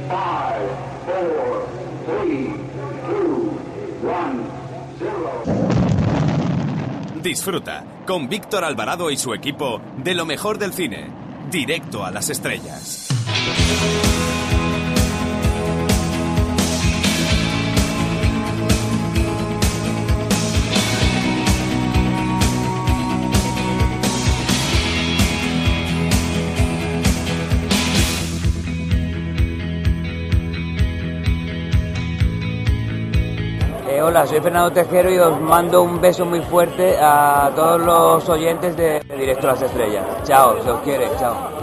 5, 4, 3, 2, 1, 0. Disfruta con Víctor Alvarado y su equipo de lo mejor del cine. Directo a las estrellas. Hola, soy Fernando Tejero y os mando un beso muy fuerte a todos los oyentes de Directo a las Estrellas. Chao, se os quiere, chao.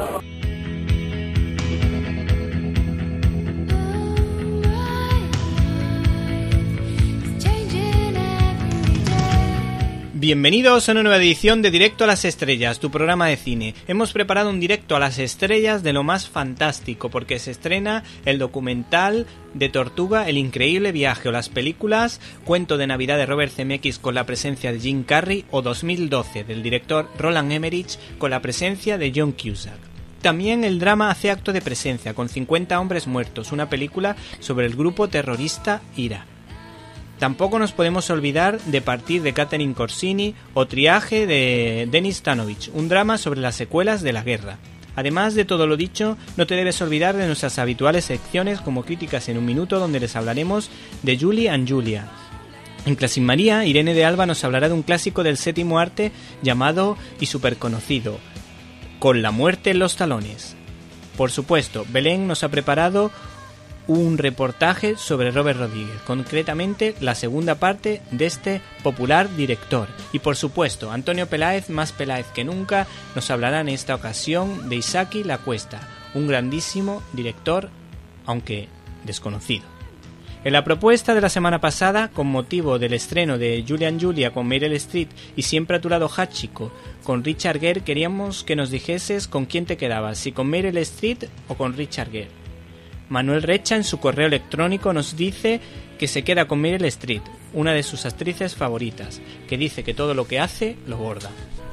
Bienvenidos a una nueva edición de Directo a las Estrellas, tu programa de cine. Hemos preparado un directo a las estrellas de lo más fantástico, porque se estrena el documental de Tortuga, El increíble viaje, o las películas Cuento de Navidad de Robert Zemeckis con la presencia de Jim Carrey, o 2012 del director Roland Emmerich con la presencia de John Cusack. También el drama hace acto de presencia con 50 hombres muertos, una película sobre el grupo terrorista IRA. Tampoco nos podemos olvidar de Partir de Catherine Corsini o Triaje de Denis Stanovich, un drama sobre las secuelas de la guerra. Además de todo lo dicho, no te debes olvidar de nuestras habituales secciones como Críticas en un Minuto, donde les hablaremos de Julie and Julia. En Clasin María, Irene de Alba nos hablará de un clásico del séptimo arte llamado y superconocido, Con la muerte en los talones. Por supuesto, Belén nos ha preparado un reportaje sobre Robert Rodríguez, concretamente la segunda parte de este popular director. Y por supuesto, Antonio Peláez, más Peláez que nunca, nos hablará en esta ocasión de Isaki La Cuesta, un grandísimo director, aunque desconocido. En la propuesta de la semana pasada, con motivo del estreno de Julie and Julia con Meryl Streep y Siempre a tu lado Hachiko con Richard Gere, queríamos que nos dijeses con quién te quedabas, si con Meryl Streep o con Richard Gere. Manuel Recha en su correo electrónico nos dice que se queda con Meryl Streep, una de sus actrices favoritas, que dice que todo lo que hace lo borda.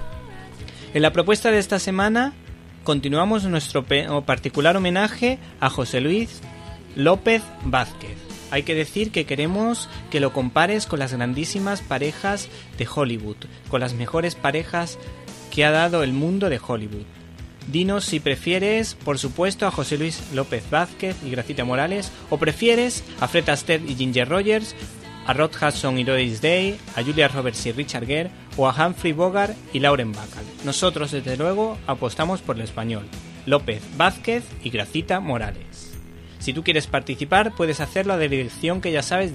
En la propuesta de esta semana continuamos nuestro particular homenaje a José Luis López Vázquez. Hay que decir que queremos que lo compares con las grandísimas parejas de Hollywood, con las mejores parejas que ha dado el mundo de Hollywood. Dinos si prefieres, por supuesto, a José Luis López Vázquez y Gracita Morales, o prefieres a Fred Astaire y Ginger Rogers, a Rod Hudson y Doris Day, a Julia Roberts y Richard Gere, o a Humphrey Bogart y Lauren Bacall. Nosotros, desde luego, apostamos por el español, López Vázquez y Gracita Morales. Si tú quieres participar, puedes hacerlo a la dirección que ya sabes,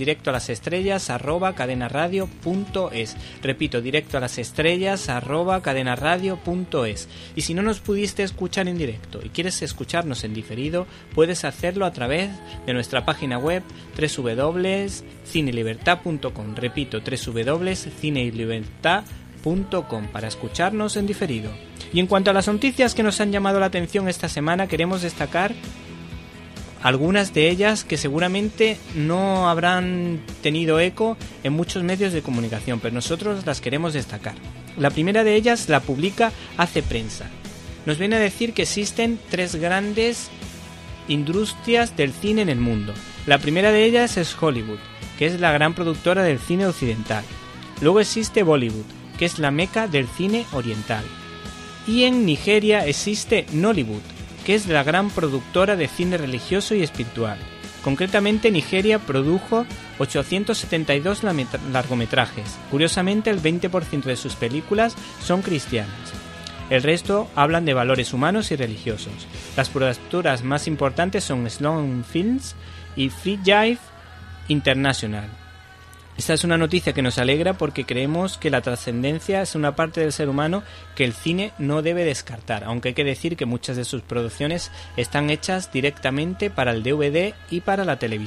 directoalasestrellas@cadenaradio.es. Repito, directoalasestrellas@cadenaradio.es. Y si no nos pudiste escuchar en directo y quieres escucharnos en diferido, puedes hacerlo a través de nuestra página web www.cinelibertad.com. Repito, www.cinelibertad.com para escucharnos en diferido. Y en cuanto a las noticias que nos han llamado la atención esta semana, queremos destacar algunas de ellas que seguramente no habrán tenido eco en muchos medios de comunicación, pero nosotros las queremos destacar. La primera de ellas la publica Hace Prensa. Nos viene a decir que existen tres grandes industrias del cine en el mundo. La primera de ellas es Hollywood, que es la gran productora del cine occidental. Luego existe Bollywood, que es la meca del cine oriental. Y en Nigeria existe Nollywood, que es la gran productora de cine religioso y espiritual. Concretamente, Nigeria produjo 872 largometrajes. Curiosamente, el 20% de sus películas son cristianas. El resto hablan de valores humanos y religiosos. Las productoras más importantes son Sloan Films y Free Jive International. Esta es una noticia que nos alegra porque creemos que la trascendencia es una parte del ser humano que el cine no debe descartar, aunque hay que decir que muchas de sus producciones están hechas directamente para el DVD y para la televisión.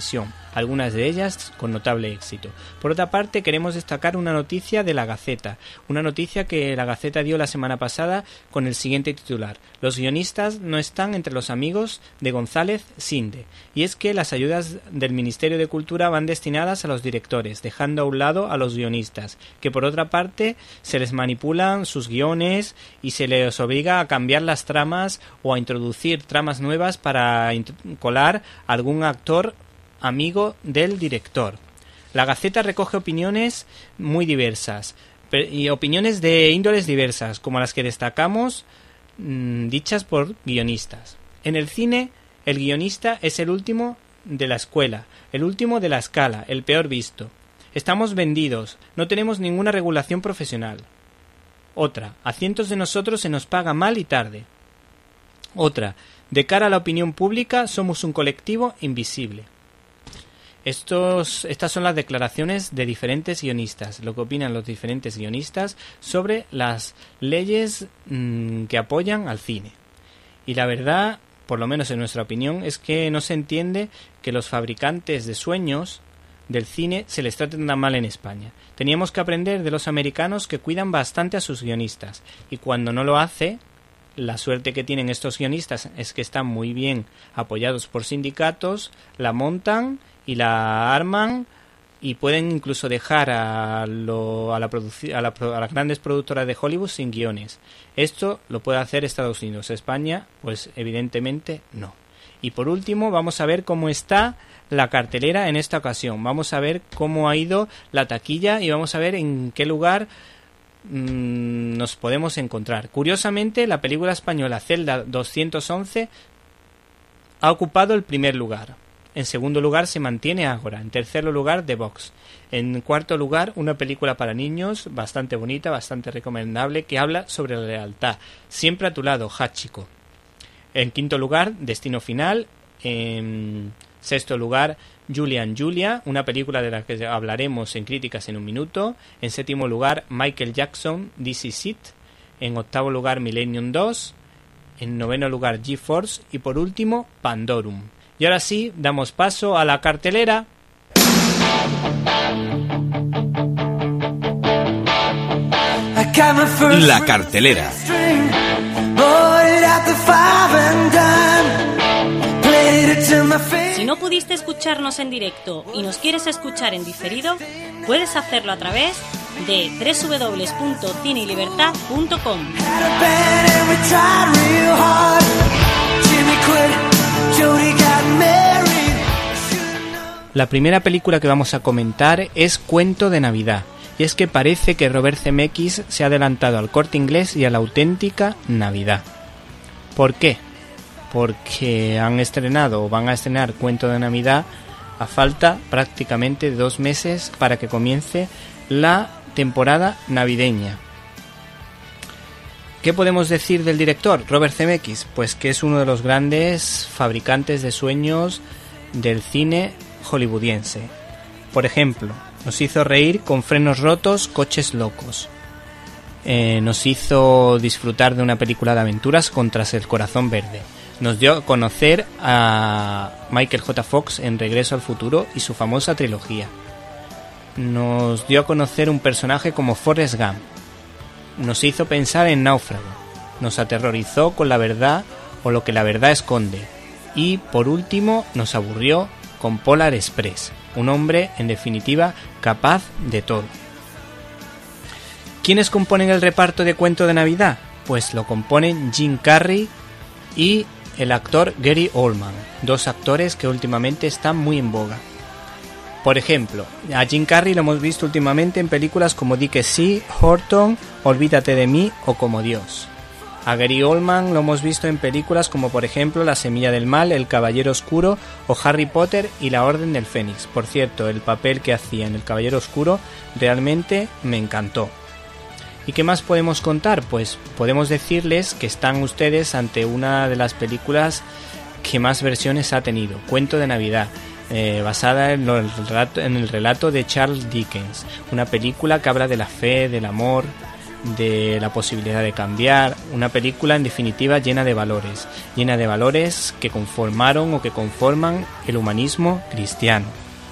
algunas de ellas con notable éxito. Por otra parte, queremos destacar una noticia de La Gaceta, una noticia que La Gaceta dio la semana pasada con el siguiente titular: los guionistas no están entre los amigos de González Sinde. Y es que las ayudas del Ministerio de Cultura van destinadas a los directores, dejando a un lado a los guionistas, que por otra parte se les manipulan sus guiones y se les obliga a cambiar las tramas o a introducir tramas nuevas para colar algún actor amigo del director. La Gaceta recoge opiniones muy diversas y opiniones de índoles diversas, como las que destacamos dichas por guionistas. En el cine, el guionista es el último de la escuela, el último de la escala, el peor visto. Estamos vendidos, no tenemos ninguna regulación profesional. Otra, a cientos de nosotros se nos paga mal y tarde. Otra, de cara a la opinión pública somos un colectivo invisible. Estas son las declaraciones de diferentes guionistas, lo que opinan los diferentes guionistas sobre las leyes que apoyan al cine. Y la verdad, por lo menos en nuestra opinión, es que no se entiende que los fabricantes de sueños del cine se les traten tan mal en España. Teníamos que aprender de los americanos, que cuidan bastante a sus guionistas, y cuando no lo hace, la suerte que tienen estos guionistas es que están muy bien apoyados por sindicatos, la montan y la arman y pueden incluso dejar a las grandes productoras de Hollywood sin guiones. Esto lo puede hacer Estados Unidos. España, pues evidentemente no. Y por último, vamos a ver cómo está la cartelera en esta ocasión. Vamos a ver cómo ha ido la taquilla y vamos a ver en qué lugar nos podemos encontrar. Curiosamente, la película española Celda 211 ha ocupado el primer lugar. En segundo lugar se mantiene Ágora. En tercer lugar The Box. En cuarto lugar una película para niños bastante bonita, bastante recomendable, que habla sobre la lealtad. Siempre a tu lado, Hachiko. En quinto lugar Destino Final. En sexto lugar Julia, una película de la que hablaremos en críticas en un minuto. En séptimo lugar Michael Jackson, This Is It. En octavo lugar Millennium 2. En noveno lugar G-Force. Y por último Pandorum. Y ahora sí, damos paso a la cartelera. La cartelera. Si no pudiste escucharnos en directo y nos quieres escuchar en diferido, puedes hacerlo a través de www.cineylibertad.com. La primera película que vamos a comentar es Cuento de Navidad, y es que parece que Robert Zemeckis se ha adelantado al Corte Inglés y a la auténtica Navidad. ¿Por qué? Porque han estrenado o van a estrenar Cuento de Navidad a falta prácticamente de 2 meses para que comience la temporada navideña. ¿Qué podemos decir del director, Robert Zemeckis? Pues que es uno de los grandes fabricantes de sueños del cine hollywoodiense. Por ejemplo, nos hizo reír con Frenos Rotos, Coches Locos. Nos hizo disfrutar de una película de aventuras con Tras el Corazón Verde. Nos dio a conocer a Michael J. Fox en Regreso al Futuro y su famosa trilogía. Nos dio a conocer un personaje como Forrest Gump. Nos hizo pensar en Náufrago. Nos aterrorizó con La verdad o lo que la verdad esconde. Y por último nos aburrió con Polar Express, un hombre en definitiva capaz de todo. ¿Quiénes componen el reparto de Cuento de Navidad? Pues lo componen Jim Carrey y el actor Gary Oldman, 2 actores que últimamente están muy en boga. Por ejemplo, a Jim Carrey lo hemos visto últimamente en películas como Di que sí, Horton, Olvídate de mí o Como Dios. A Gary Oldman lo hemos visto en películas como por ejemplo La Semilla del Mal, El Caballero Oscuro o Harry Potter y la Orden del Fénix. Por cierto, el papel que hacía en El Caballero Oscuro realmente me encantó. ¿Y qué más podemos contar? Pues podemos decirles que están ustedes ante una de las películas que más versiones ha tenido, Cuento de Navidad, basada en el relato de Charles Dickens, una película que habla de la fe, del amor, de la posibilidad de cambiar, una película en definitiva llena de valores que conformaron o que conforman el humanismo cristiano.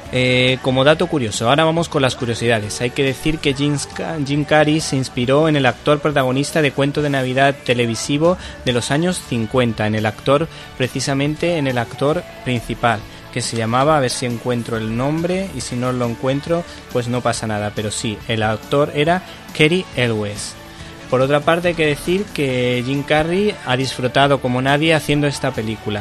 Como dato curioso, ahora vamos con las curiosidades. Hay que decir que Jim Carrey se inspiró en el actor protagonista de Cuento de Navidad televisivo de los años 50, precisamente en el actor principal, que se llamaba, a ver si encuentro el nombre, y si no lo encuentro pues no pasa nada, pero sí, el actor era Cary Elwes. Por otra parte, hay que decir que Jim Carrey ha disfrutado como nadie haciendo esta película,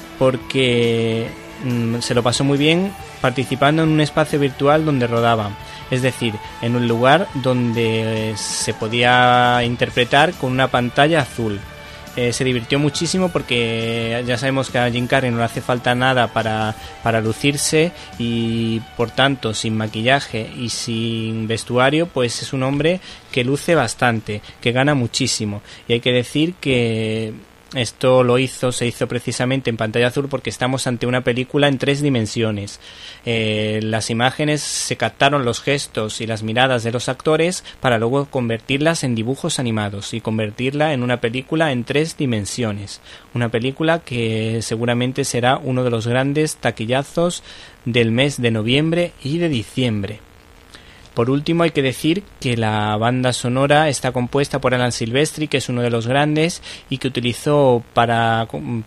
porque se lo pasó muy bien participando en un espacio virtual donde rodaba, es decir, en un lugar donde se podía interpretar con una pantalla azul. Se divirtió muchísimo porque ya sabemos que a Jim Carrey no le hace falta nada para lucirse, y por tanto sin maquillaje y sin vestuario pues es un hombre que luce bastante, que gana muchísimo, y hay que decir que esto se hizo precisamente en pantalla azul porque estamos ante una película en 3 dimensiones. Las imágenes se captaron, los gestos y las miradas de los actores para luego convertirlas en dibujos animados y convertirla en una película en 3 dimensiones. Una película que seguramente será uno de los grandes taquillazos del mes de noviembre y de diciembre. Por último, hay que decir que la banda sonora está compuesta por Alan Silvestri, que es uno de los grandes y que utilizó para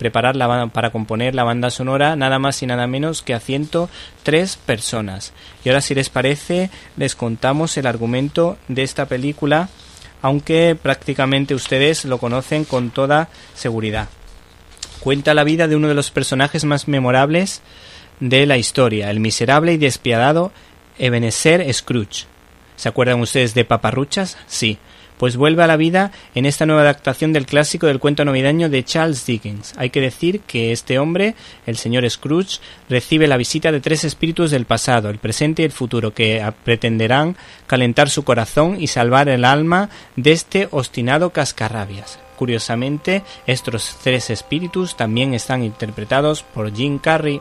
componer la banda sonora nada más y nada menos que a 103 personas. Y ahora, si les parece, les contamos el argumento de esta película, aunque prácticamente ustedes lo conocen con toda seguridad. Cuenta la vida de uno de los personajes más memorables de la historia, el miserable y despiadado Ebenezer Scrooge. ¿Se acuerdan ustedes de Paparruchas? Sí. Pues vuelve a la vida en esta nueva adaptación del clásico del cuento navideño de Charles Dickens. Hay que decir que este hombre, el señor Scrooge, recibe la visita de 3 espíritus del pasado, el presente y el futuro, que pretenderán calentar su corazón y salvar el alma de este obstinado cascarrabias. Curiosamente, estos 3 espíritus también están interpretados por Jim Carrey.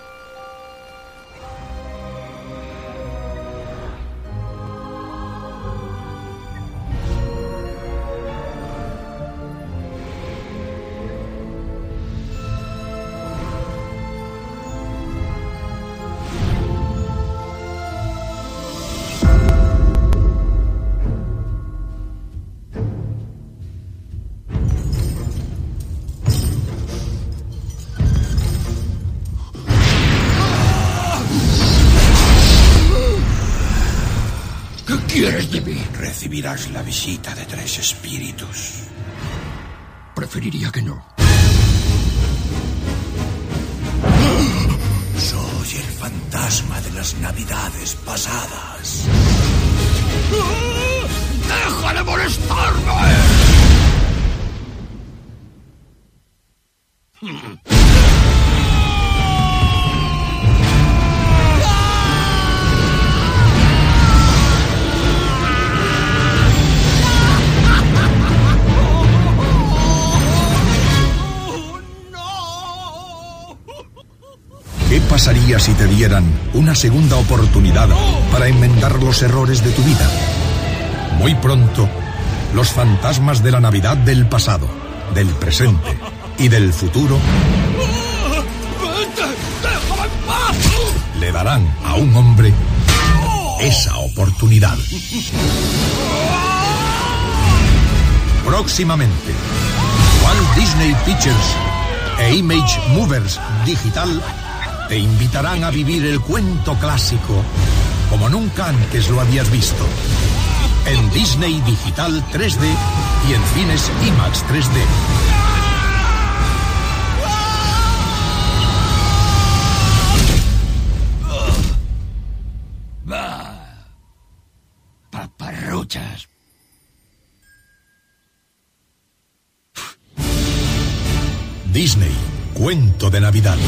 ¿Quieres de mí? Recibirás la visita de 3 espíritus. Preferiría que no. Soy el fantasma de las navidades pasadas. ¡Deja de molestarme! ¿Qué pasaría si te dieran una segunda oportunidad para enmendar los errores de tu vida? Muy pronto, los fantasmas de la Navidad del pasado, del presente y del futuro le darán a un hombre esa oportunidad. Próximamente, Walt Disney Pictures e Image Movers Digital te invitarán a vivir el cuento clásico como nunca antes lo habías visto. En Disney Digital 3D y en cines IMAX 3D. Paparruchas. Disney, cuento de Navidad.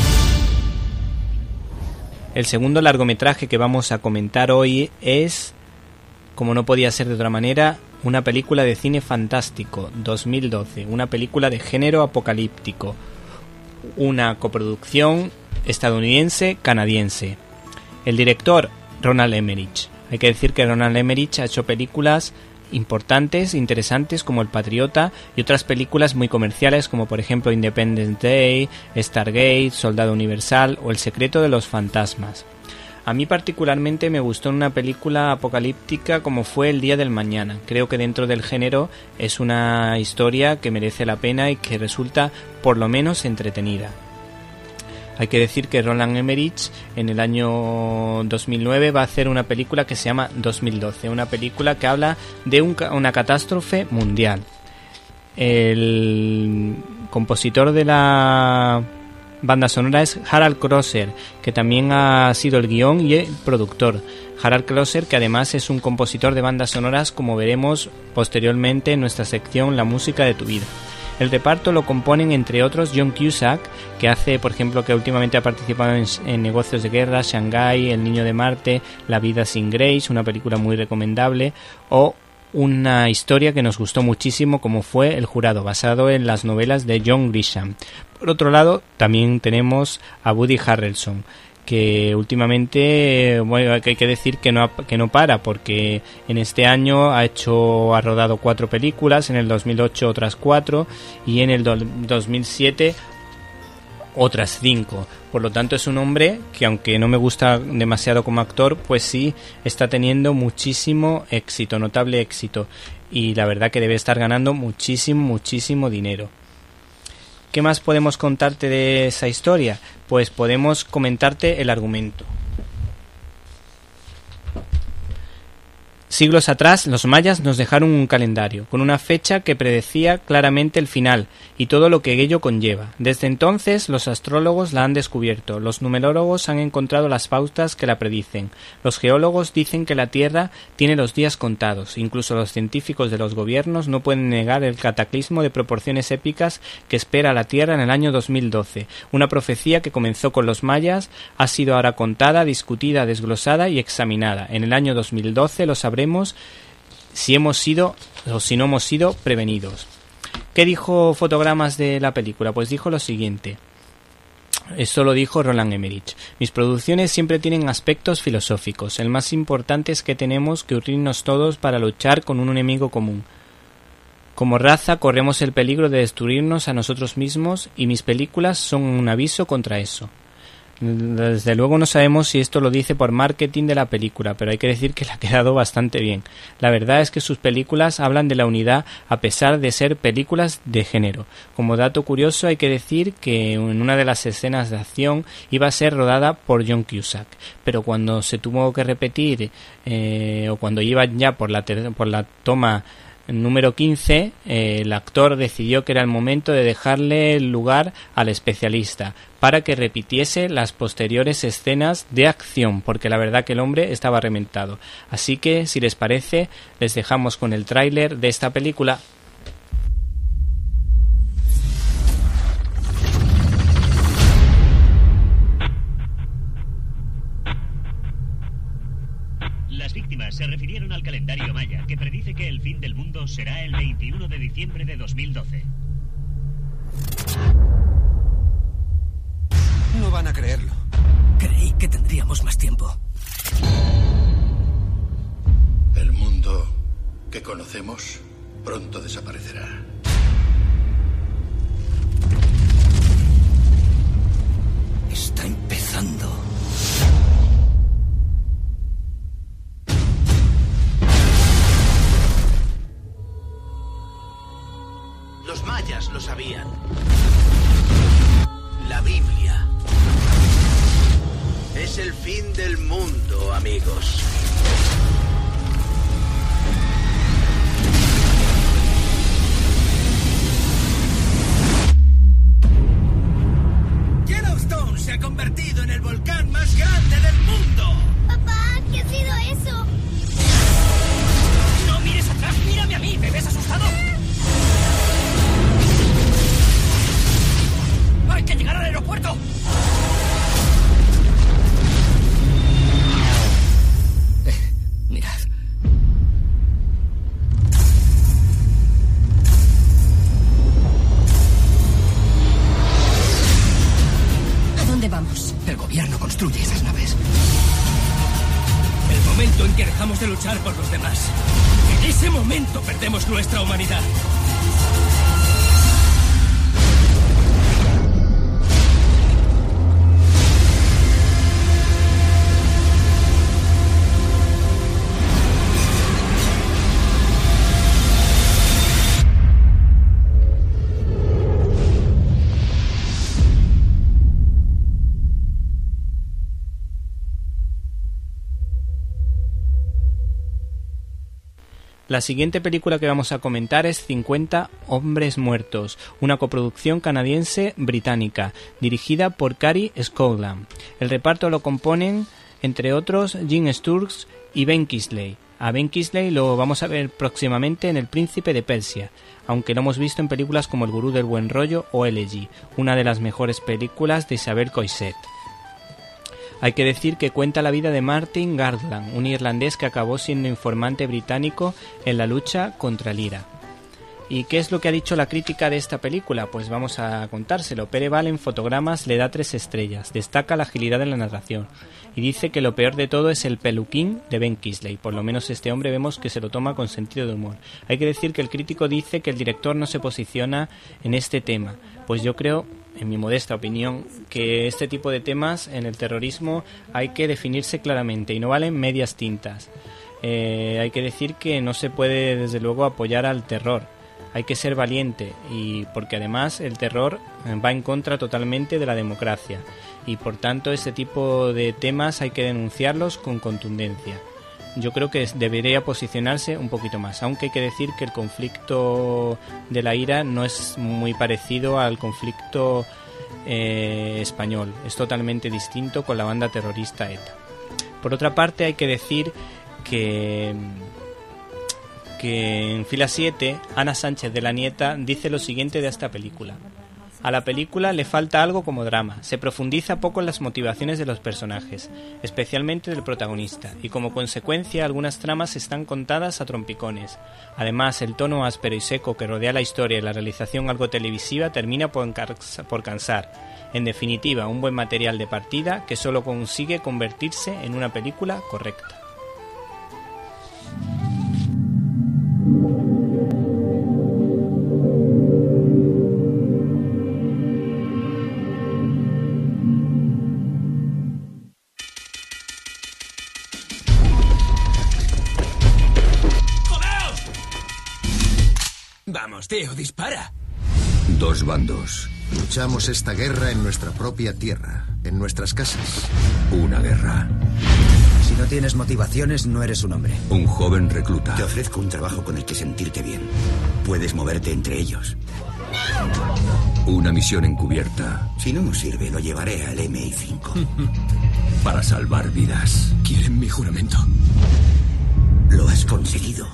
El segundo largometraje que vamos a comentar hoy es, como no podía ser de otra manera, una película de cine fantástico, 2012, una película de género apocalíptico, una coproducción estadounidense-canadiense. El director, Roland Emmerich. Hay que decir que Roland Emmerich ha hecho películas importantes, interesantes, como El Patriota, y otras películas muy comerciales como por ejemplo Independence Day, Stargate, Soldado Universal o El secreto de los fantasmas. A mí particularmente me gustó una película apocalíptica como fue El Día del Mañana. Creo que dentro del género es una historia que merece la pena y que resulta por lo menos entretenida. Hay que decir que Roland Emmerich en el año 2009 va a hacer una película que se llama 2012, una película que habla de una catástrofe mundial. El compositor de la banda sonora es Harald Kröser, que también ha sido el guión y el productor. Harald Kröser, que además es un compositor de bandas sonoras, como veremos posteriormente en nuestra sección La música de tu vida. El reparto lo componen entre otros John Cusack, que hace, por ejemplo, que últimamente ha participado en Negocios de Guerra, Shanghái, El Niño de Marte, La vida sin Grace, una película muy recomendable, o una historia que nos gustó muchísimo como fue El Jurado, basado en las novelas de John Grisham. Por otro lado, también tenemos a Woody Harrelson, que últimamente, bueno, hay que decir que no para, porque en este año ha rodado 4 películas, en el 2008 otras 4 y en el 2007 otras 5. Por lo tanto, es un hombre que, aunque no me gusta demasiado como actor, pues sí está teniendo muchísimo éxito, notable éxito, y la verdad que debe estar ganando muchísimo dinero. ¿Qué más podemos contarte de esa historia? Pues podemos comentarte el argumento. Siglos atrás, los mayas nos dejaron un calendario, con una fecha que predecía claramente el final y todo lo que ello conlleva. Desde entonces, los astrólogos la han descubierto, los numerólogos han encontrado las pautas que la predicen, los geólogos dicen que la Tierra tiene los días contados, incluso los científicos de los gobiernos no pueden negar el cataclismo de proporciones épicas que espera a la Tierra en el año 2012. Una profecía que comenzó con los mayas ha sido ahora contada, discutida, desglosada y examinada. En el año 2012 lo sabremos si hemos sido o si no hemos sido prevenidos. ¿Qué dijo Fotogramas de la película? Pues dijo lo siguiente. Esto lo dijo Roland Emmerich. Mis producciones siempre tienen aspectos filosóficos. El más importante es que tenemos que unirnos todos para luchar con un enemigo común. Como raza corremos el peligro de destruirnos a nosotros mismos y mis películas son un aviso contra eso. Desde luego no sabemos si esto lo dice por marketing de la película, pero hay que decir que le ha quedado bastante bien. La verdad es que sus películas hablan de la unidad a pesar de ser películas de género. Como dato curioso hay que decir que en una de las escenas de acción iba a ser rodada por John Cusack, pero cuando se tuvo que repetir o cuando iba ya por la toma número 15, el actor decidió que era el momento de dejarle el lugar al especialista para que repitiese las posteriores escenas de acción, porque la verdad que el hombre estaba reventado. Así que, si les parece, les dejamos con el tráiler de esta película. Las víctimas se refirieron al calendario maya, que predice que el fin del mundo será el 21 de diciembre de 2012. No van a creerlo. Creí que tendríamos más tiempo. El mundo que conocemos pronto desaparecerá. Está empezando. Los mayas lo sabían. La Biblia. Es el fin del mundo, amigos. Yellowstone se ha convertido en el volcán más grande del mundo. Papá, ¿qué ha sido eso? No mires atrás, mírame a mí. ¿Me ves asustado? ¡Hay que llegar al aeropuerto! Mirad. ¿A dónde vamos? El gobierno construye esas naves. El momento en que dejamos de luchar por los demás. En ese momento perdemos nuestra humanidad. La siguiente película que vamos a comentar es 50 hombres muertos, una coproducción canadiense-británica, dirigida por Cary Scotland. El reparto lo componen, entre otros, Jim Sturges y Ben Kingsley. A Ben Kingsley lo vamos a ver próximamente en El Príncipe de Persia, aunque lo hemos visto en películas como El Gurú del Buen Rollo o Elegy, una de las mejores películas de Isabel Coixet. Hay que decir que cuenta la vida de Martin Gardland, un irlandés que acabó siendo informante británico en la lucha contra el IRA. ¿Y qué es lo que ha dicho la crítica de esta película? Pues vamos a contárselo. Pereval en fotogramas le da 3 estrellas, destaca la agilidad de la narración y dice que lo peor de todo es el peluquín de Ben Kingsley. Por lo menos este hombre vemos que se lo toma con sentido de humor. Hay que decir que el crítico dice que el director no se posiciona en este tema, pues yo creo, en mi modesta opinión, que este tipo de temas en el terrorismo hay que definirse claramente y no valen medias tintas. Hay que decir que no se puede desde luego apoyar al terror. Hay que ser valiente, y porque además el terror va en contra totalmente de la democracia y por tanto este tipo de temas hay que denunciarlos con contundencia. Yo creo que debería posicionarse un poquito más, aunque hay que decir que el conflicto de la IRA no es muy parecido al conflicto español, es totalmente distinto con la banda terrorista ETA. Por otra parte hay que decir que en fila 7, Ana Sánchez de la Nieta dice lo siguiente de esta película. A la película le falta algo como drama, se profundiza poco en las motivaciones de los personajes, especialmente del protagonista, y como consecuencia algunas tramas están contadas a trompicones. Además, el tono áspero y seco que rodea la historia y la realización algo televisiva termina por cansar. En definitiva, un buen material de partida que solo consigue convertirse en una película correcta. Vamos, tío, dispara. 2 bandos. Luchamos esta guerra en nuestra propia tierra, en nuestras casas. Una guerra. Si no tienes motivaciones, no eres un hombre. Un joven recluta. Te ofrezco un trabajo con el que sentirte bien. Puedes moverte entre ellos. Una misión encubierta. Si no nos sirve, lo llevaré al MI5. Para salvar vidas. Quieren mi juramento. Lo has conseguido.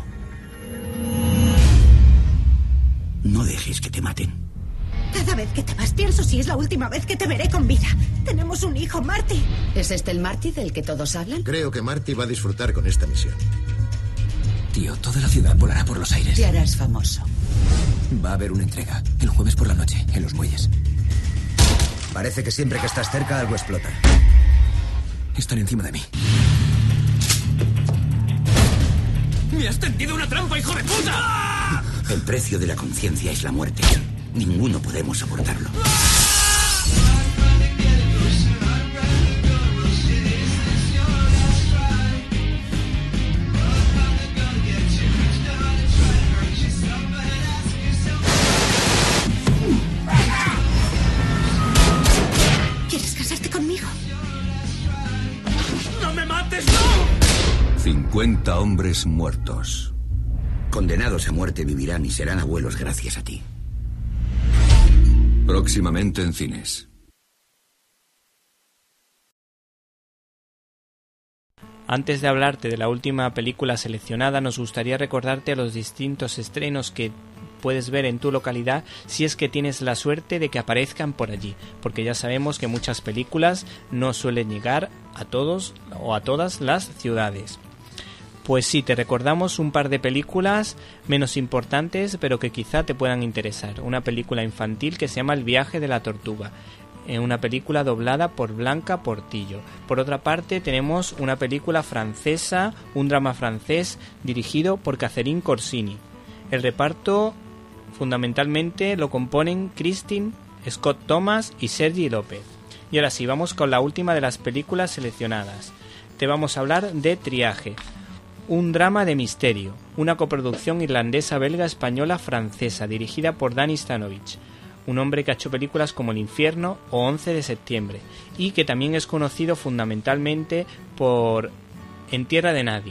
No dejes que te maten. Cada vez que te vas pienso si es la última vez que te veré con vida. Tenemos un hijo, Marty. ¿Es este el Marty del que todos hablan? Creo que Marty va a disfrutar con esta misión. Tío, toda la ciudad volará por los aires. Te harás famoso. Va a haber una entrega, el jueves por la noche, en los muelles. Parece que siempre que estás cerca algo explota. Están encima de mí. ¡Me has tendido una trampa, hijo de puta! El precio de la conciencia es la muerte. Ninguno podemos soportarlo. ¿Quieres casarte conmigo? ¡No me mates, no! 50 hombres muertos. Condenados a muerte vivirán y serán abuelos gracias a ti. Próximamente en cines. Antes de hablarte de la última película seleccionada, nos gustaría recordarte los distintos estrenos que puedes ver en tu localidad si es que tienes la suerte de que aparezcan por allí, porque ya sabemos que muchas películas no suelen llegar a todos o a todas las ciudades. Pues sí, te recordamos un par de películas menos importantes, pero que quizá te puedan interesar. Una película infantil que se llama El viaje de la tortuga, una película doblada por Blanca Portillo. Por otra parte, tenemos una película francesa, un drama francés dirigido por Catherine Corsini. El reparto fundamentalmente lo componen Christine Scott Thomas y Sergi López. Y ahora sí, vamos con la última de las películas seleccionadas. Te vamos a hablar de Triaje. Un drama de misterio, una coproducción irlandesa, belga, española, francesa, dirigida por Danny Stanovich, un hombre que ha hecho películas como El infierno o 11 de septiembre, y que también es conocido fundamentalmente por En tierra de nadie,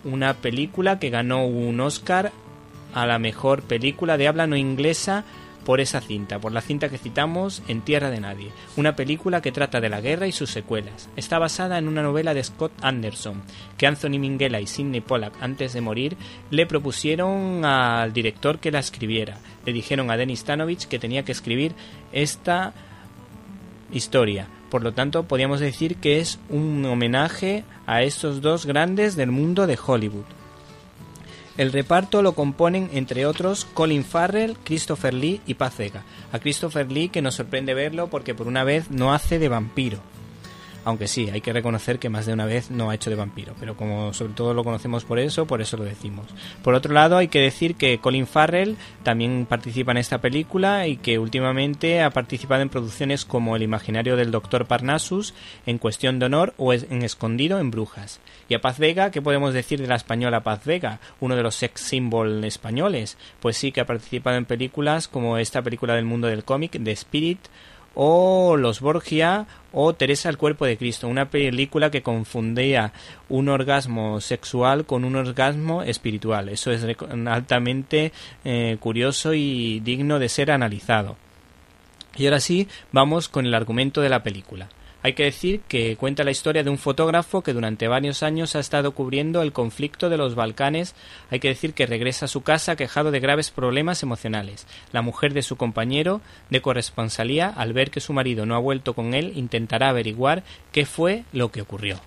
una película que ganó un Oscar a la mejor película de habla no inglesa por esa cinta, por la cinta que citamos, En tierra de nadie, una película que trata de la guerra y sus secuelas. Está basada en una novela de Scott Anderson, que Anthony Minghella y Sidney Pollack, antes de morir, le propusieron al director que la escribiera. Le dijeron a Denis Stanovich que tenía que escribir esta historia. Por lo tanto, podríamos decir que es un homenaje a estos dos grandes del mundo de Hollywood. El reparto lo componen, entre otros, Colin Farrell, Christopher Lee y Paz Vega. A Christopher Lee, que nos sorprende verlo porque por una vez no hace de vampiro. Aunque sí, hay que reconocer que más de una vez no ha hecho de vampiro, pero como sobre todo lo conocemos por eso lo decimos. Por otro lado, hay que decir que Colin Farrell también participa en esta película y que últimamente ha participado en producciones como El imaginario del Dr. Parnassus, En cuestión de honor o En escondido en Brujas. Y a Paz Vega, ¿qué podemos decir de la española Paz Vega? Uno de los sex symbol españoles. Pues sí, que ha participado en películas como esta película del mundo del cómic, The Spirit, o Los Borgia, o Teresa el cuerpo de Cristo, una película que confundía un orgasmo sexual con un orgasmo espiritual. Eso es altamente curioso y digno de ser analizado. Y ahora sí, vamos con el argumento de la película. Hay que decir que cuenta la historia de un fotógrafo que durante varios años ha estado cubriendo el conflicto de los Balcanes. Hay que decir que regresa a su casa quejado de graves problemas emocionales. La mujer de su compañero de corresponsalía, al ver que su marido no ha vuelto con él, intentará averiguar qué fue lo que ocurrió.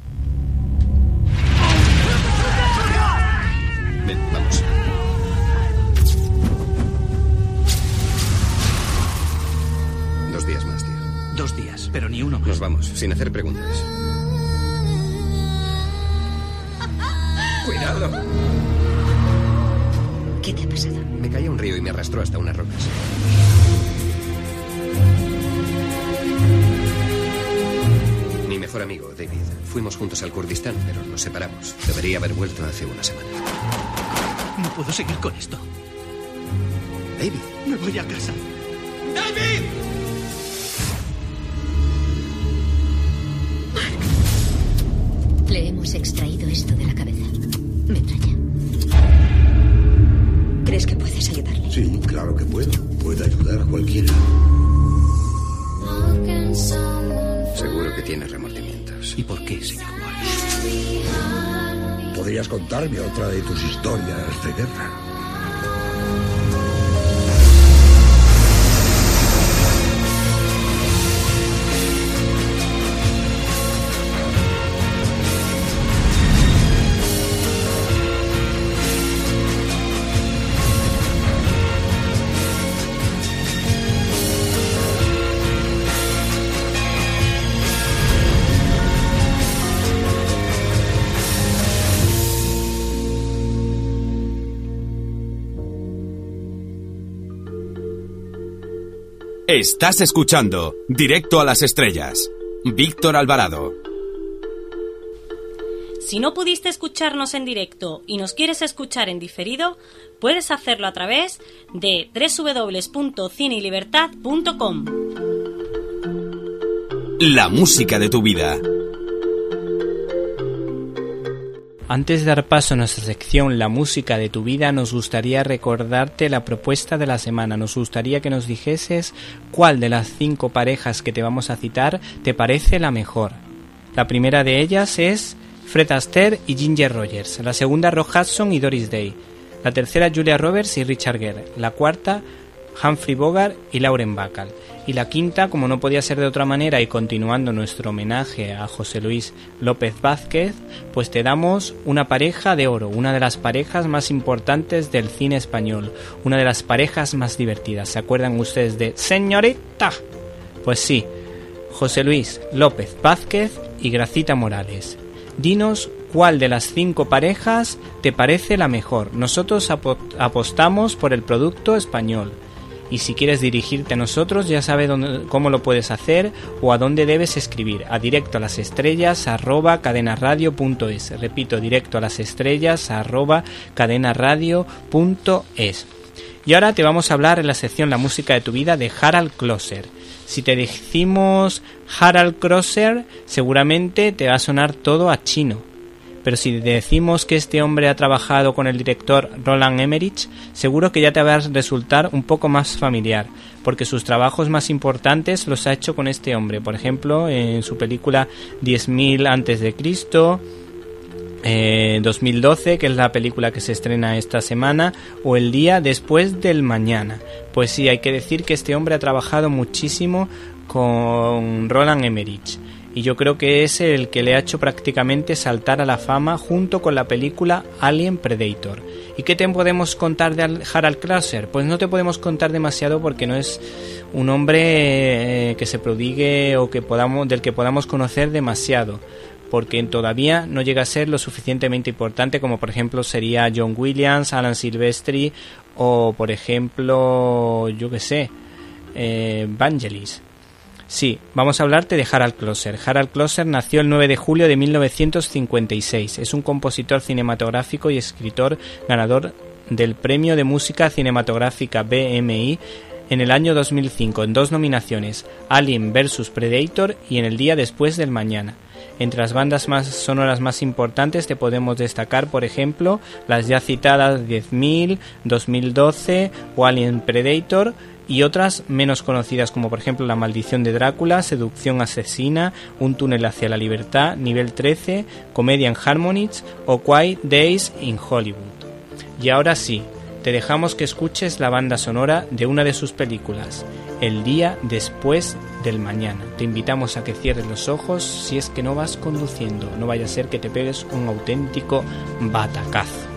Ven, vamos. Dos días más, tío. 2 días, pero ni uno más. Nos vamos, sin hacer preguntas. ¡Cuidado! ¿Qué te ha pasado? Me caí a un río y me arrastró hasta unas rocas. Mi mejor amigo, David. Fuimos juntos al Kurdistán, pero nos separamos. Debería haber vuelto hace una semana. No puedo seguir con esto. David. Me voy a casa. ¡David! Le hemos extraído esto de la cabeza. Metralla. ¿Crees que puedes ayudarle? Sí, claro que puedo. Puede ayudar a cualquiera. Seguro que tiene remordimientos. ¿Y por qué, señor Walsh? ¿Podrías contarme otra de tus historias de guerra? Estás escuchando Directo a las Estrellas. Víctor Alvarado. Si no pudiste escucharnos en directo y nos quieres escuchar en diferido, puedes hacerlo a través de www.cineylibertad.com. La música de tu vida. Antes de dar paso a nuestra sección La música de tu vida, nos gustaría recordarte la propuesta de la semana. Nos gustaría que nos dijeses cuál de las 5 parejas que te vamos a citar te parece la mejor. La primera de ellas es Fred Astaire y Ginger Rogers. La segunda, Rock Hudson y Doris Day. La tercera, Julia Roberts y Richard Gere. La cuarta, Humphrey Bogart y Lauren Bacall. Y la quinta, como no podía ser de otra manera y continuando nuestro homenaje a José Luis López Vázquez, pues te damos una pareja de oro, una de las parejas más importantes del cine español, una de las parejas más divertidas. ¿Se acuerdan ustedes de Señorita? Pues sí, José Luis López Vázquez y Gracita Morales. Dinos cuál de las 5 parejas te parece la mejor. Nosotros apostamos por el producto español. Y si quieres dirigirte a nosotros, ya sabes cómo lo puedes hacer o a dónde debes escribir. A directoalasestrellas@cadenaradio.es. Repito, directoalasestrellas@cadenaradio.es. Y ahora te vamos a hablar en la sección La música de tu vida de Harald Crosser. Si te decimos Harald Crosser, seguramente te va a sonar todo a chino. pero si decimos que este hombre ha trabajado con el director Roland Emmerich, seguro que ya te va a resultar un poco más familiar, porque sus trabajos más importantes los ha hecho con este hombre. Por ejemplo, en su película 10.000 a.C., 2012, que es la película que se estrena esta semana, o El día después del mañana. Pues sí, hay que decir que este hombre ha trabajado muchísimo con Roland Emmerich, y yo creo que es el que le ha hecho prácticamente saltar a la fama junto con la película Alien Predator. ¿Y qué te podemos contar de Harald Krauser? Pues no te podemos contar demasiado porque no es un hombre que se prodigue o del que podamos conocer demasiado, porque todavía no llega a ser lo suficientemente importante como por ejemplo sería John Williams, Alan Silvestri o por ejemplo, yo que sé, Vangelis. Sí, vamos a hablarte de Harald Krauser. Harald Krauser nació el 9 de julio de 1956. Es un compositor cinematográfico y escritor ganador del Premio de Música Cinematográfica BMI en el año 2005 en 2 nominaciones, Alien vs Predator y En el día después del mañana. Entre las bandas más sonoras más importantes te podemos destacar, por ejemplo, las ya citadas 10.000, 2012 o Alien Predator, y otras menos conocidas como por ejemplo La maldición de Drácula, Seducción asesina, Un túnel hacia la libertad, Nivel 13, Comedian Harmonies o Quiet Days in Hollywood. Y ahora sí, te dejamos que escuches la banda sonora de una de sus películas, El día después del mañana. Te invitamos a que cierres los ojos si es que no vas conduciendo, no vaya a ser que te pegues un auténtico batacazo.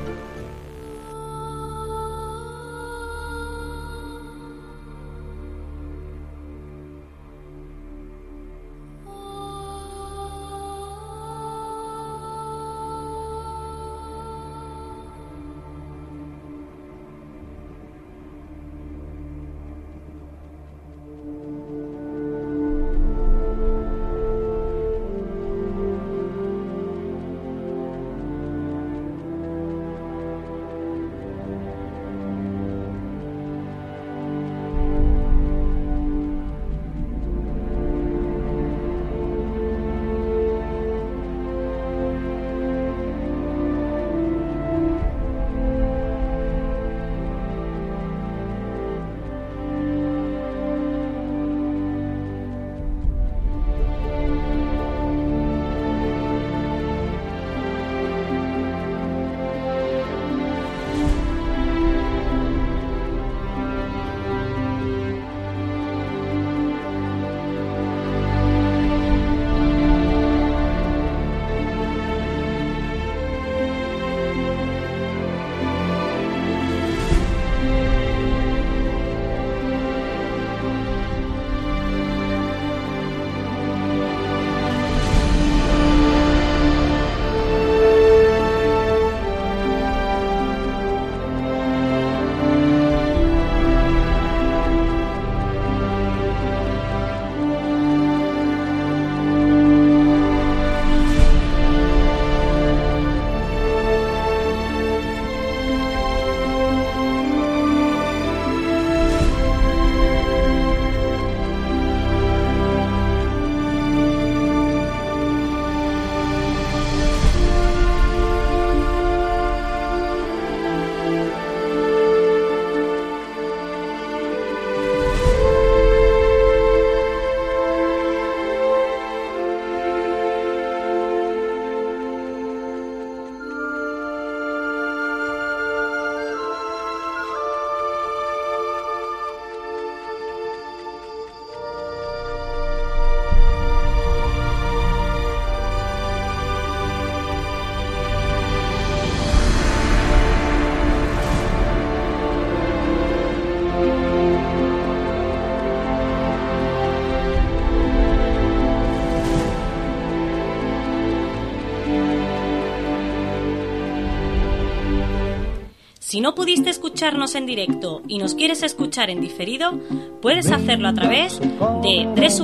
Si no pudiste escucharnos en directo y nos quieres escuchar en diferido, puedes hacerlo a través de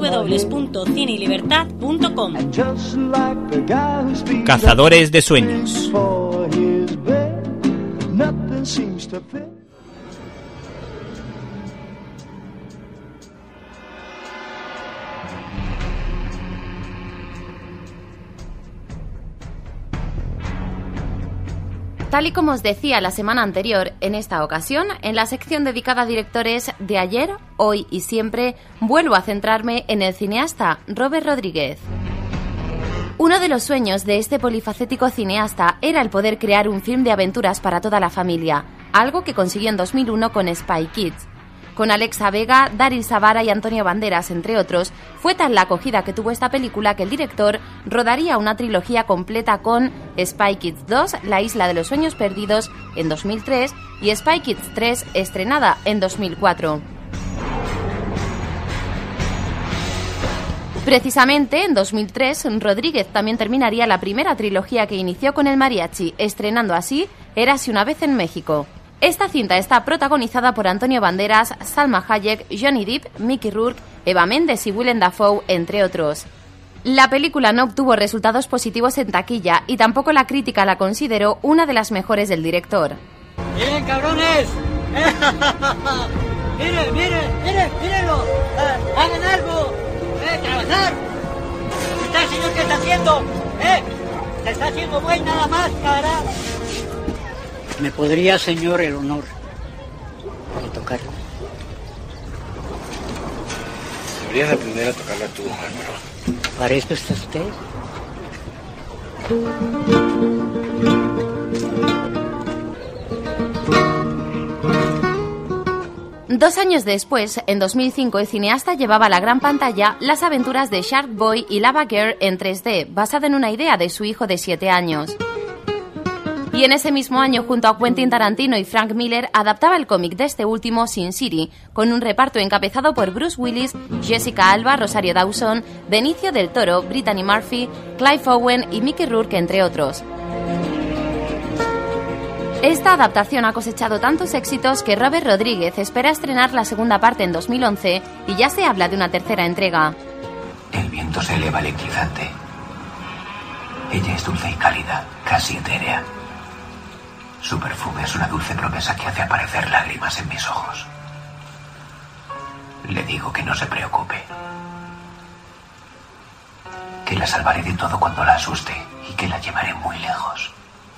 www.cineylibertad.com. Cazadores de sueños. tal y como os decía la semana anterior, en esta ocasión, en la sección dedicada a directores de ayer, hoy y siempre, vuelvo a centrarme en el cineasta Robert Rodríguez. Uno de los sueños de este polifacético cineasta era el poder crear un film de aventuras para toda la familia, algo que consiguió en 2001 con Spy Kids. Con Alexa Vega, Daryl Sabara y Antonio Banderas, entre otros, fue tal la acogida que tuvo esta película que el director rodaría una trilogía completa con Spy Kids 2, La isla de los sueños perdidos, en 2003, y Spy Kids 3, estrenada en 2004. Precisamente, en 2003, Rodríguez también terminaría la primera trilogía que inició con el mariachi, estrenando así Érase una vez en México. Esta cinta está protagonizada por Antonio Banderas, Salma Hayek, Johnny Depp, Mickey Rourke, Eva Mendes y Willem Dafoe, entre otros. La película no obtuvo resultados positivos en taquilla y tampoco la crítica la consideró una de las mejores del director. ¡Miren, cabrones! ¡Mírenlo! ¡Hagan algo! ¡Trabajar! ¿Está el señor qué está haciendo? ¡Se está haciendo güey nada más, cara! ¿Me podría, señor, el honor de tocarlo? Deberías aprender a tocarla tú, Álvaro. ¿Para esto está usted? 2 años después, en 2005, el cineasta llevaba a la gran pantalla Las aventuras de Shark Boy y Lava Girl en 3D, basada en una idea de su hijo de 7 años. Y en ese mismo año, junto a Quentin Tarantino y Frank Miller, adaptaba el cómic de este último, Sin City, con un reparto encabezado por Bruce Willis, Jessica Alba, Rosario Dawson, Benicio del Toro, Brittany Murphy, Clive Owen y Mickey Rourke, entre otros. Esta adaptación ha cosechado tantos éxitos que Robert Rodríguez espera estrenar la segunda parte en 2011 y ya se habla de una tercera entrega. El viento se eleva electrizante. Ella es dulce y cálida, casi etérea. Su perfume es una dulce promesa que hace aparecer lágrimas en mis ojos. Le digo que no se preocupe. Que la salvaré de todo cuando la asuste y que la llevaré muy lejos.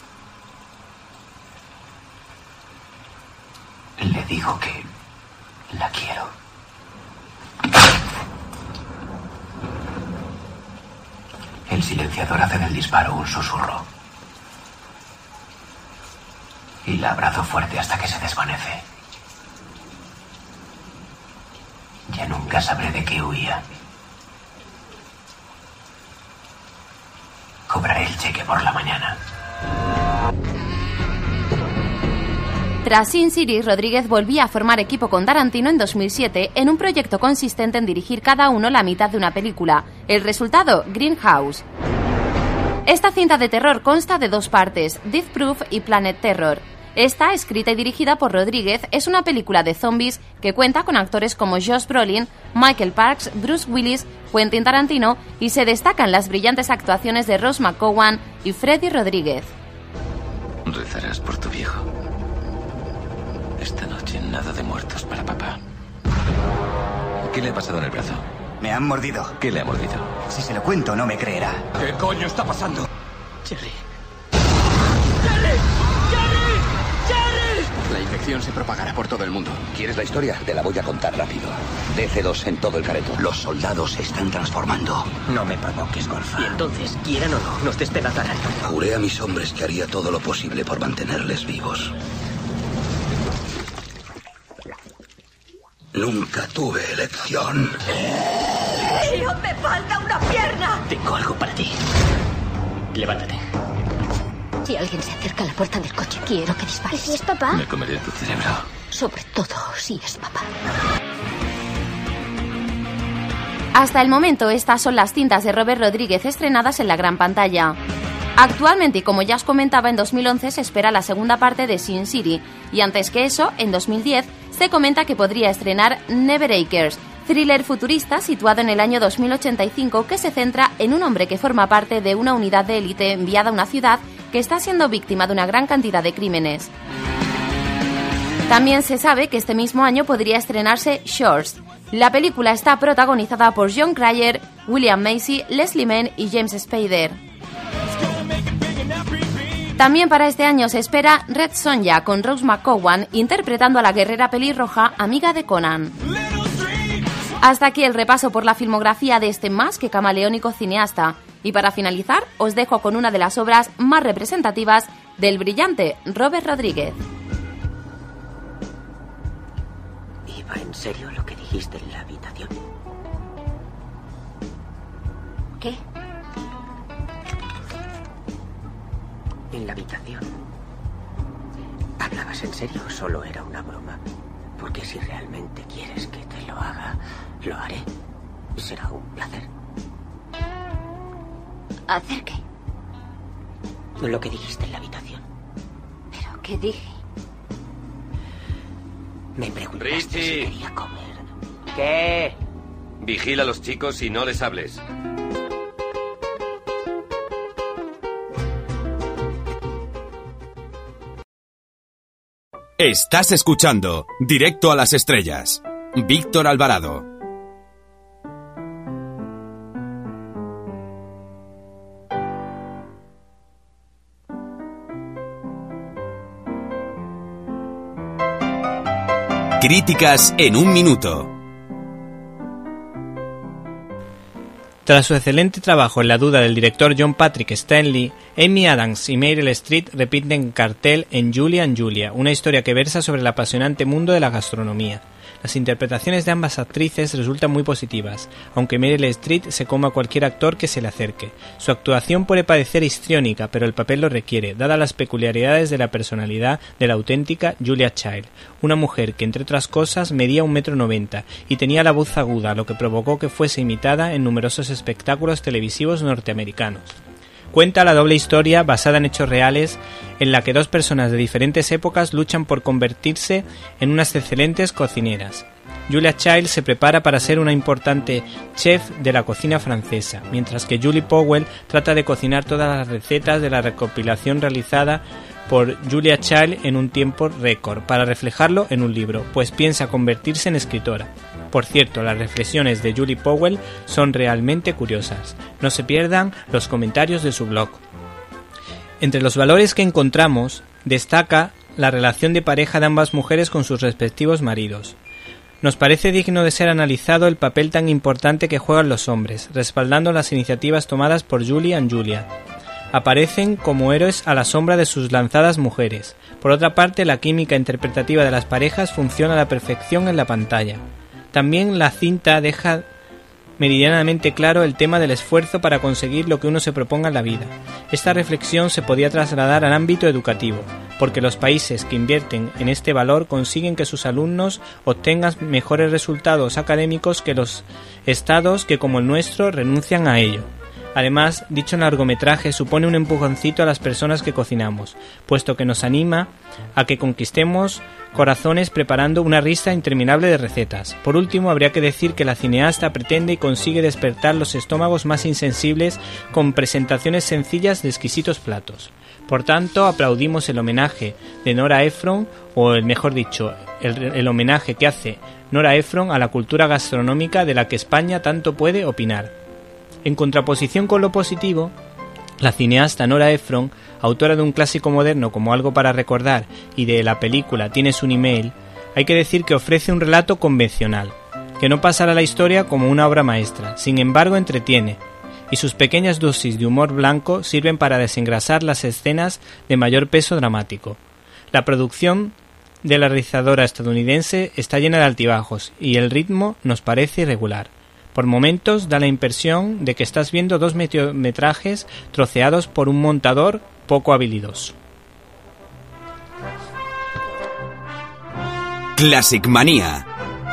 Le digo que la quiero. El silenciador hace del disparo un susurro. Y la abrazo fuerte hasta que se desvanece. Ya nunca sabré de qué huía. Cobraré el cheque por la mañana. Tras Sin City, Rodríguez volvía a formar equipo con Tarantino en 2007 en un proyecto consistente en dirigir cada uno la mitad de una película. El resultado, Greenhouse. Esta cinta de terror consta de 2 partes, Death Proof y Planet Terror. Esta, escrita y dirigida por Rodríguez, es una película de zombies que cuenta con actores como Josh Brolin, Michael Parks, Bruce Willis, Quentin Tarantino y se destacan las brillantes actuaciones de Rose McGowan y Freddy Rodríguez. Rezarás por tu viejo. Esta noche nada de muertos para papá. ¿Qué le ha pasado en el brazo? Me han mordido. ¿Qué le ha mordido? Si se lo cuento, no me creerá. ¿Qué coño está pasando? Jerry. La infección se propagará por todo el mundo. ¿Quieres la historia? Te la voy a contar rápido. DC2 en todo el careto. Los soldados se están transformando. No me provoques, Golfa. Y entonces, quieran o no, nos despedazarán. Juré a mis hombres que haría todo lo posible por mantenerles vivos. Nunca tuve elección. ¡Tío, me falta una pierna! Tengo algo para ti. Levántate. Si alguien se acerca a la puerta del coche, quiero que dispares. ¿Si es papá? Me comeré tu cerebro. Sobre todo si es papá. Hasta el momento, estas son las cintas de Robert Rodríguez estrenadas en la gran pantalla. Actualmente, y como ya os comentaba, en 2011 se espera la segunda parte de Sin City, y antes que eso, en 2010, se comenta que podría estrenar Never Acres, thriller futurista situado en el año 2085 que se centra en un hombre que forma parte de una unidad de élite enviada a una ciudad que está siendo víctima de una gran cantidad de crímenes. También se sabe que este mismo año podría estrenarse Shores. La película está protagonizada por John Cryer, William Macy, Leslie Mann y James Spader. También para este año se espera Red Sonja con Rose McGowan interpretando a la guerrera pelirroja amiga de Conan. Hasta aquí el repaso por la filmografía de este más que camaleónico cineasta. Y para finalizar, os dejo con una de las obras más representativas del brillante Robert Rodríguez. ¿Iba en serio lo que dijiste en la habitación? ¿Qué? En la habitación. ¿Hablabas en serio o solo era una broma? Porque si realmente quieres que te lo haga, lo haré. Será un placer. ¿Hacer qué? Lo que dijiste en la habitación. ¿Pero qué dije? Me preguntaste si quería comer. ¿Qué? Vigila a los chicos y no les hables. Estás escuchando Directo a las Estrellas. Víctor Alvarado. Críticas en un minuto. Tras su excelente trabajo en La duda del director John Patrick Stanley, Amy Adams y Meryl Streep repiten cartel en Julie and Julia, una historia que versa sobre el apasionante mundo de la gastronomía. Las interpretaciones de ambas actrices resultan muy positivas, aunque Meryl Streep se coma a cualquier actor que se le acerque. Su actuación puede parecer histriónica, pero el papel lo requiere, dadas las peculiaridades de la personalidad de la auténtica Julia Child, una mujer que, entre otras cosas, medía 1,90 m y tenía la voz aguda, lo que provocó que fuese imitada en numerosos espectáculos televisivos norteamericanos. Cuenta la doble historia, basada en hechos reales, en la que dos personas de diferentes épocas luchan por convertirse en unas excelentes cocineras. Julia Child se prepara para ser una importante chef de la cocina francesa, mientras que Julie Powell trata de cocinar todas las recetas de la recopilación realizada por Julia Child en un tiempo récord, para reflejarlo en un libro, pues piensa convertirse en escritora. Por cierto, las reflexiones de Julie Powell son realmente curiosas. No se pierdan los comentarios de su blog. Entre los valores que encontramos, destaca la relación de pareja de ambas mujeres con sus respectivos maridos. Nos parece digno de ser analizado el papel tan importante que juegan los hombres, respaldando las iniciativas tomadas por Julie and Julia. Aparecen como héroes a la sombra de sus lanzadas mujeres. Por otra parte, la química interpretativa de las parejas funciona a la perfección en la pantalla. También la cinta deja meridianamente claro el tema del esfuerzo para conseguir lo que uno se proponga en la vida. Esta reflexión se podía trasladar al ámbito educativo, porque los países que invierten en este valor consiguen que sus alumnos obtengan mejores resultados académicos que los estados que, como el nuestro, renuncian a ello. Además, dicho largometraje supone un empujoncito a las personas que cocinamos, puesto que nos anima a que conquistemos corazones preparando una lista interminable de recetas. Por último, habría que decir que la cineasta pretende y consigue despertar los estómagos más insensibles con presentaciones sencillas de exquisitos platos. Por tanto, aplaudimos el homenaje de Nora Ephron, o mejor dicho, el homenaje que hace Nora Ephron a la cultura gastronómica de la que España tanto puede opinar. En contraposición con lo positivo, la cineasta Nora Ephron, autora de un clásico moderno como Algo para recordar y de la película Tienes un email, hay que decir que ofrece un relato convencional, que no pasará a la historia como una obra maestra, sin embargo entretiene, y sus pequeñas dosis de humor blanco sirven para desengrasar las escenas de mayor peso dramático. La producción de la realizadora estadounidense está llena de altibajos y el ritmo nos parece irregular. Por momentos da la impresión de que estás viendo dos mediometrajes troceados por un montador poco habilidoso. Classic Manía.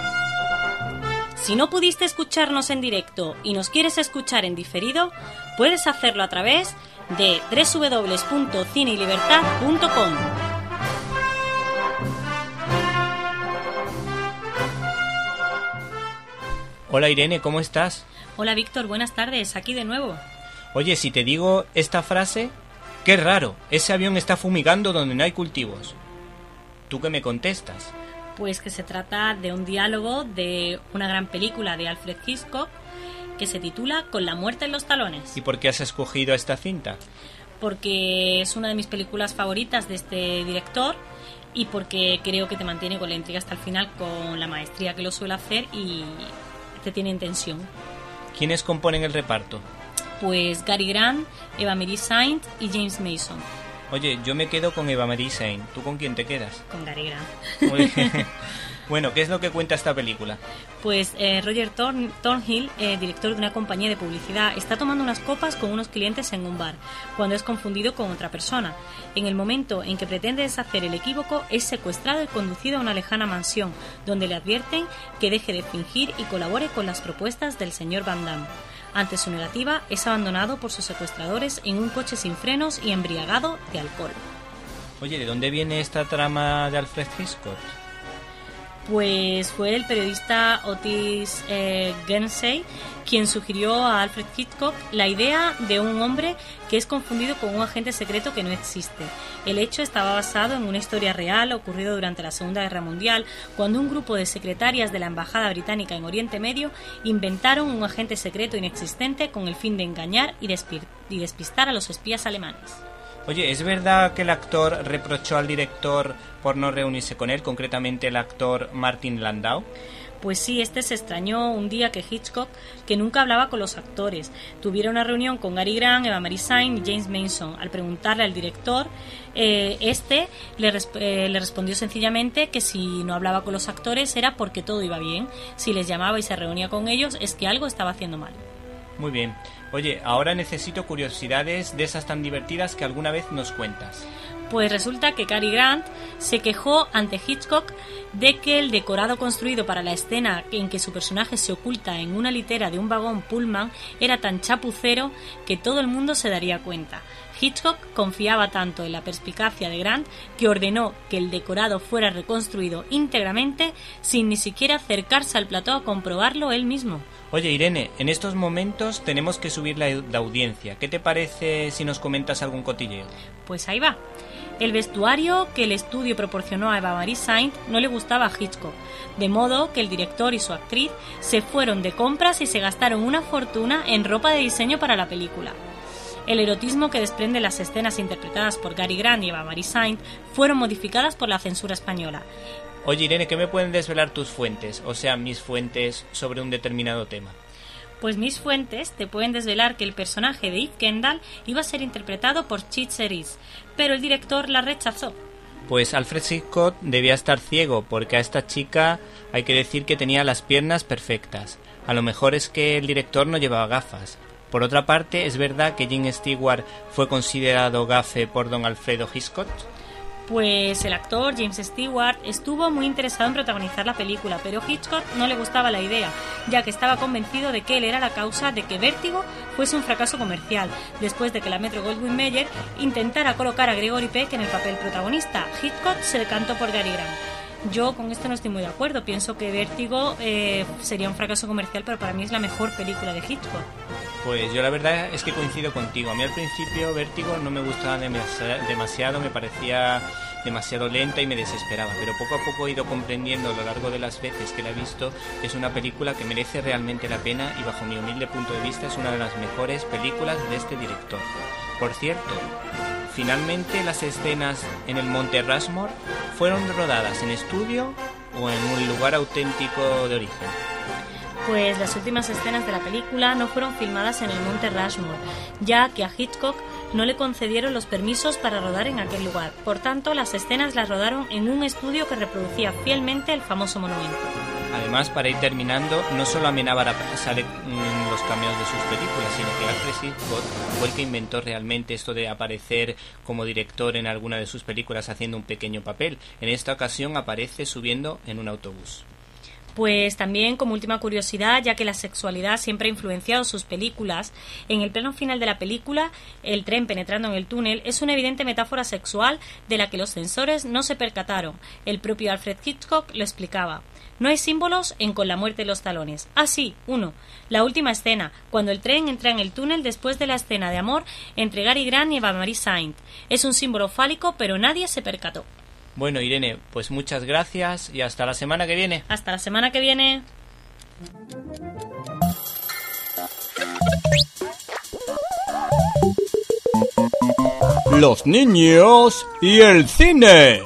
Si no pudiste escucharnos en directo y nos quieres escuchar en diferido, puedes hacerlo a través de www.cineylibertad.com. Hola Irene, ¿cómo estás? Hola Víctor, buenas tardes, aquí de nuevo. Oye, si te digo esta frase, qué raro, ese avión está fumigando donde no hay cultivos. ¿Tú qué me contestas? Pues que se trata de un diálogo de una gran película de Alfred Hitchcock que se titula Con la muerte en los talones. ¿Y por qué has escogido esta cinta? porque es una de mis películas favoritas de este director y porque creo que te mantiene con la intriga hasta el final, con la maestría que lo suele hacer y te tiene en tensión. ¿Quiénes componen el reparto? Pues Cary Grant, Eva Marie Saint y James Mason. Oye, yo me quedo con Eva Marie Saint. ¿Tú con quién te quedas? Con Cary Grant. Muy bien. Bueno, ¿qué es lo que cuenta esta película? Pues Roger Thornhill, director de una compañía de publicidad, está tomando unas copas con unos clientes en un bar, cuando es confundido con otra persona. En el momento en que pretende deshacer el equívoco, es secuestrado y conducido a una lejana mansión, donde le advierten que deje de fingir y colabore con las propuestas del señor Van Damme. Ante su negativa, es abandonado por sus secuestradores en un coche sin frenos y embriagado de alcohol. Oye, ¿de dónde viene esta trama de Alfred Hitchcock? Pues fue el periodista Otis Guernsey quien sugirió a Alfred Hitchcock la idea de un hombre que es confundido con un agente secreto que no existe. El hecho estaba basado en una historia real ocurrida durante la Segunda Guerra Mundial, cuando un grupo de secretarias de la Embajada Británica en Oriente Medio inventaron un agente secreto inexistente con el fin de engañar y despistar a los espías alemanes. Oye, ¿es verdad que el actor reprochó al director por no reunirse con él, concretamente el actor Martin Landau? Pues sí, este se extrañó un día que Hitchcock, que nunca hablaba con los actores, tuviera una reunión con Cary Grant, Eva Marie Saint y James Mason. Al preguntarle al director, le respondió sencillamente que si no hablaba con los actores era porque todo iba bien. Si les llamaba y se reunía con ellos es que algo estaba haciendo mal. Muy bien. Oye, ahora necesito curiosidades de esas tan divertidas que alguna vez nos cuentas. Pues resulta que Cary Grant se quejó ante Hitchcock de que el decorado construido para la escena en que su personaje se oculta en una litera de un vagón Pullman era tan chapucero que todo el mundo se daría cuenta. Hitchcock confiaba tanto en la perspicacia de Grant que ordenó que el decorado fuera reconstruido íntegramente sin ni siquiera acercarse al plató a comprobarlo él mismo. Oye, Irene, en estos momentos tenemos que subir la audiencia. ¿Qué te parece si nos comentas algún cotilleo? Pues ahí va. El vestuario que el estudio proporcionó a Eva Marie Saint no le gustaba a Hitchcock, de modo que el director y su actriz se fueron de compras y se gastaron una fortuna en ropa de diseño para la película. El erotismo que desprende las escenas interpretadas por Cary Grant y Eva Marie Saint fueron modificadas por la censura española. Oye, Irene, ¿qué me pueden desvelar tus fuentes? O sea, mis fuentes sobre un determinado tema. Pues mis fuentes te pueden desvelar que el personaje de Eve Kendall iba a ser interpretado por Chit Cherise, pero el director la rechazó. Pues Alfred Hitchcock debía estar ciego, porque a esta chica hay que decir que tenía las piernas perfectas. A lo mejor es que el director no llevaba gafas. Por otra parte, ¿es verdad que Jim Stewart fue considerado gafe por don Alfredo Hitchcock? Pues el actor James Stewart estuvo muy interesado en protagonizar la película, pero Hitchcock no le gustaba la idea, ya que estaba convencido de que él era la causa de que Vértigo fuese un fracaso comercial, después de que la Metro-Goldwyn-Mayer intentara colocar a Gregory Peck en el papel protagonista. Hitchcock se decantó por Cary Grant. Yo con esto no estoy muy de acuerdo, pienso que Vértigo sería un fracaso comercial, pero para mí es la mejor película de Hitchcock. Pues yo la verdad es que coincido contigo. A mí al principio Vértigo no me gustaba demasiado, me parecía demasiado lenta y me desesperaba, pero poco a poco he ido comprendiendo a lo largo de las veces que la he visto que es una película que merece realmente la pena y bajo mi humilde punto de vista es una de las mejores películas de este director. Por cierto, finalmente las escenas en el Monte Rushmore fueron rodadas en estudio o en un lugar auténtico de origen. Pues las últimas escenas de la película no fueron filmadas en el Monte Rushmore, ya que a Hitchcock no le concedieron los permisos para rodar en aquel lugar. Por tanto, las escenas las rodaron en un estudio que reproducía fielmente el famoso monumento. Además, para ir terminando, no solo Amenábar sale en los cameos de sus películas, sino que Alfred Hitchcock fue el que inventó realmente esto de aparecer como director en alguna de sus películas haciendo un pequeño papel. En esta ocasión aparece subiendo en un autobús. Pues también, como última curiosidad, ya que la sexualidad siempre ha influenciado sus películas, en el plano final de la película, el tren penetrando en el túnel es una evidente metáfora sexual de la que los censores no se percataron. El propio Alfred Hitchcock lo explicaba. No hay símbolos en Con la muerte de los talones. Ah, sí, uno. La última escena, cuando el tren entra en el túnel después de la escena de amor entre Cary Grant y Eva Marie Saint. Es un símbolo fálico, pero nadie se percató. Bueno, Irene, pues muchas gracias y hasta la semana que viene. Hasta la semana que viene. Los niños y el cine.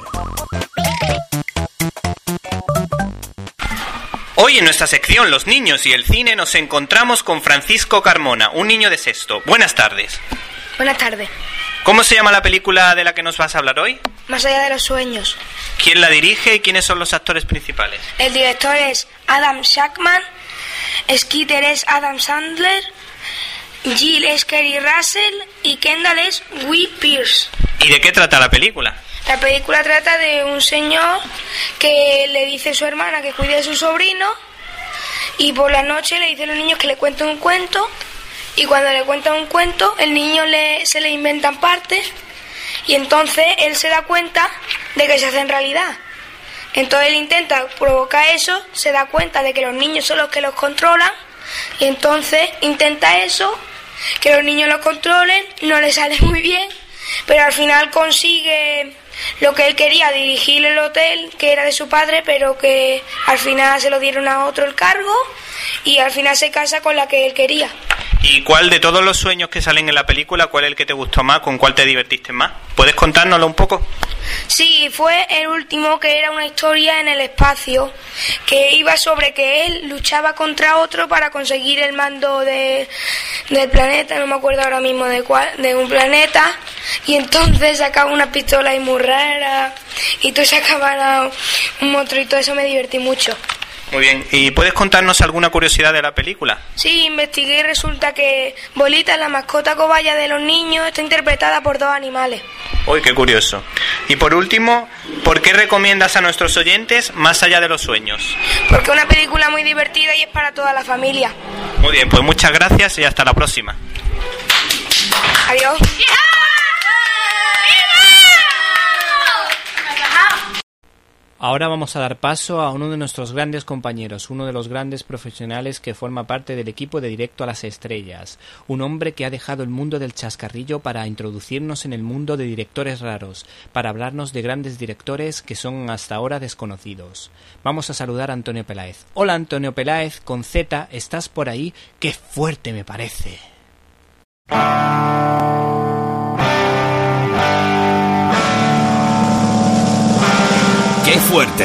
Hoy en nuestra sección Los niños y el cine nos encontramos con Francisco Carmona, un niño de sexto. Buenas tardes. Buenas tardes. ¿Cómo se llama la película de la que nos vas a hablar hoy? Más allá de los sueños. ¿Quién la dirige y quiénes son los actores principales? El director es Adam Shackman, Skeeter es Adam Sandler, Jill es Kerry Russell y Kendall es Guy Pearce. ¿Y de qué trata la película? La película trata de un señor que le dice a su hermana que cuide de su sobrino y por la noche le dice a los niños que le cuenten un cuento y cuando le cuentan un cuento el niño se le inventan partes y entonces él se da cuenta de que se hace en realidad. Entonces él intenta provocar eso, se da cuenta de que los niños son los que los controlan y entonces intenta eso, que los niños los controlen, no le sale muy bien, pero al final consigue lo que él quería, dirigir el hotel que era de su padre, pero que al final se lo dieron a otro el cargo y al final se casa con la que él quería. ¿Y cuál de todos los sueños que salen en la película, cuál es el que te gustó más, con cuál te divertiste más? ¿Puedes contárnoslo un poco? Sí, fue el último, que era una historia en el espacio, que iba sobre que él luchaba contra otro para conseguir el mando del planeta, no me acuerdo ahora mismo de cuál, de un planeta, y entonces sacaba una pistola y muy rara, y tú sacabas un monstruo y todo eso, me divertí mucho. Muy bien, ¿y puedes contarnos alguna curiosidad de la película? Sí, investigué y resulta que Bolita, la mascota cobaya de los niños, está interpretada por 2 animales. Uy, qué curioso. Y por último, ¿por qué recomiendas a nuestros oyentes Más allá de los sueños? Porque es una película muy divertida y es para toda la familia. Muy bien, pues muchas gracias y hasta la próxima. Adiós. Ahora vamos a dar paso a uno de nuestros grandes compañeros, uno de los grandes profesionales que forma parte del equipo de Directo a las Estrellas, un hombre que ha dejado el mundo del chascarrillo para introducirnos en el mundo de directores raros, para hablarnos de grandes directores que son hasta ahora desconocidos. Vamos a saludar a Antonio Peláez. Hola Antonio Peláez, con Z, ¿estás por ahí? ¡Qué fuerte me parece! ¡Qué fuerte!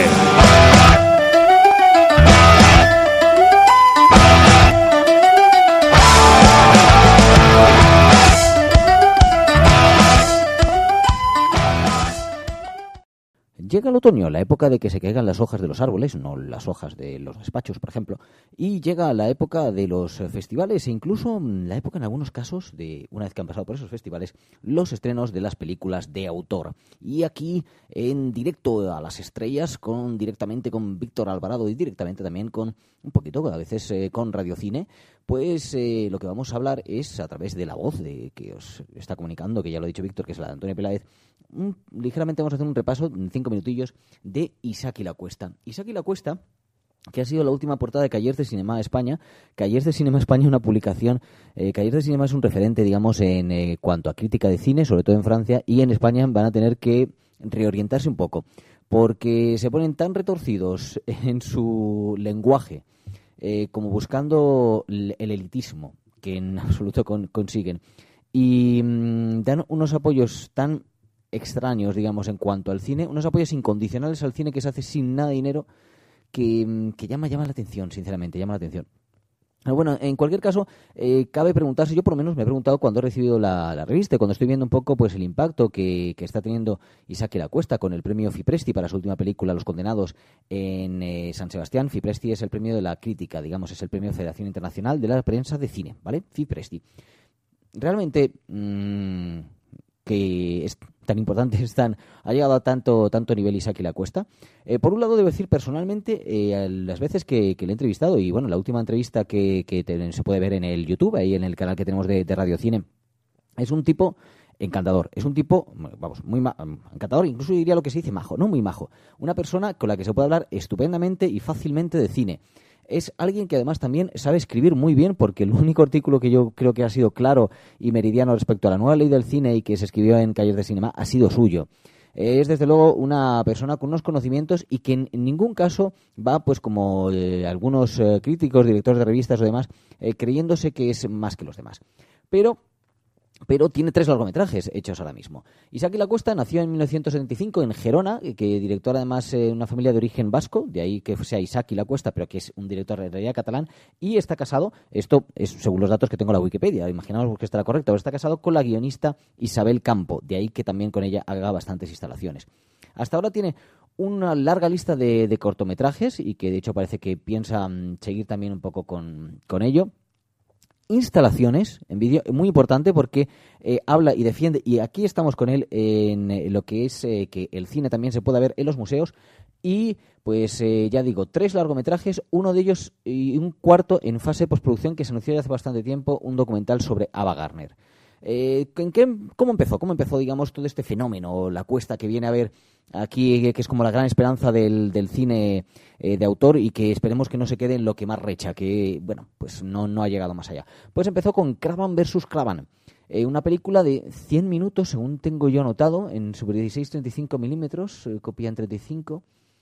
Llega el otoño, la época de que se caigan las hojas de los árboles, no las hojas de los despachos, por ejemplo, y llega la época de los festivales e incluso la época, en algunos casos, de una vez que han pasado por esos festivales, los estrenos de las películas de autor. Y aquí, en Directo a las Estrellas, directamente con Víctor Alvarado y directamente también con, un poquito, a veces con Radiocine, pues lo que vamos a hablar es, a través de la voz que os está comunicando, que ya lo ha dicho Víctor, que es la de Antonio Peláez, ligeramente vamos a hacer un repaso en 5 minutillos de Isaac y la Cuesta. Isaac y la Cuesta, que ha sido la última portada de Callers de Cinema España. Callers de Cinema España, una publicación. Callers de Cinema es un referente, digamos, en cuanto a crítica de cine, sobre todo en Francia, y en España van a tener que reorientarse un poco, porque se ponen tan retorcidos en su lenguaje, como buscando el elitismo, que en absoluto consiguen, y dan unos apoyos tan extraños, digamos, en cuanto al cine, unos apoyos incondicionales al cine que se hace sin nada de dinero, que llama la atención, sinceramente, llama la atención. Bueno, en cualquier caso, cabe preguntarse, yo por lo menos me he preguntado cuando he recibido la revista, cuando estoy viendo un poco pues el impacto que está teniendo Isaac y la Cuesta con el premio Fipresti para su última película, Los Condenados, en San Sebastián. Fipresti es el premio de la crítica, digamos, es el premio de Federación Internacional de la Prensa de Cine, ¿vale? Fipresti. Realmente, que es tan importante, ha llegado a tanto nivel Isaac y la Cuesta. Por un lado, debo decir personalmente, las veces que le he entrevistado, y bueno, la última entrevista que se puede ver en el YouTube, ahí en el canal que tenemos de Radiocine, es un tipo encantador, es un tipo, vamos, muy encantador, incluso diría lo que se dice majo, no muy majo, una persona con la que se puede hablar estupendamente y fácilmente de cine. Es alguien que además también sabe escribir muy bien, porque el único artículo que yo creo que ha sido claro y meridiano respecto a la nueva ley del cine y que se escribió en Callers de Cinema ha sido suyo. Es desde luego una persona con unos conocimientos y que en ningún caso va, pues como algunos críticos, directores de revistas o demás, creyéndose que es más que los demás. Pero pero tiene 3 largometrajes hechos ahora mismo. Isaki Lacuesta nació en 1975 en Gerona, que director además una familia de origen vasco, de ahí que sea Isaki Lacuesta, pero que es un director en realidad catalán, y está casado, esto es según los datos que tengo en la Wikipedia, imaginaos que estará correcto, pero está casado con la guionista Isabel Campo, de ahí que también con ella haga bastantes instalaciones. Hasta ahora tiene una larga lista de cortometrajes y que de hecho parece que piensa seguir también un poco con ello. Instalaciones en vídeo, muy importante porque habla y defiende, y aquí estamos con él en lo que es que el cine también se pueda ver en los museos, y pues ya digo, 3 largometrajes, uno de ellos y un cuarto en fase de postproducción que se anunció ya hace bastante tiempo, un documental sobre Ava Gardner. ¿Cómo empezó, digamos, todo este fenómeno, la Cuesta que viene a ver aquí, que es como la gran esperanza del cine de autor y que esperemos que no se quede en lo que más recha, que, bueno, pues no ha llegado más allá? Pues empezó con Cravan vs. Cravan, una película de 100 minutos, según tengo yo anotado, en Super 16 35 milímetros, copia en 35.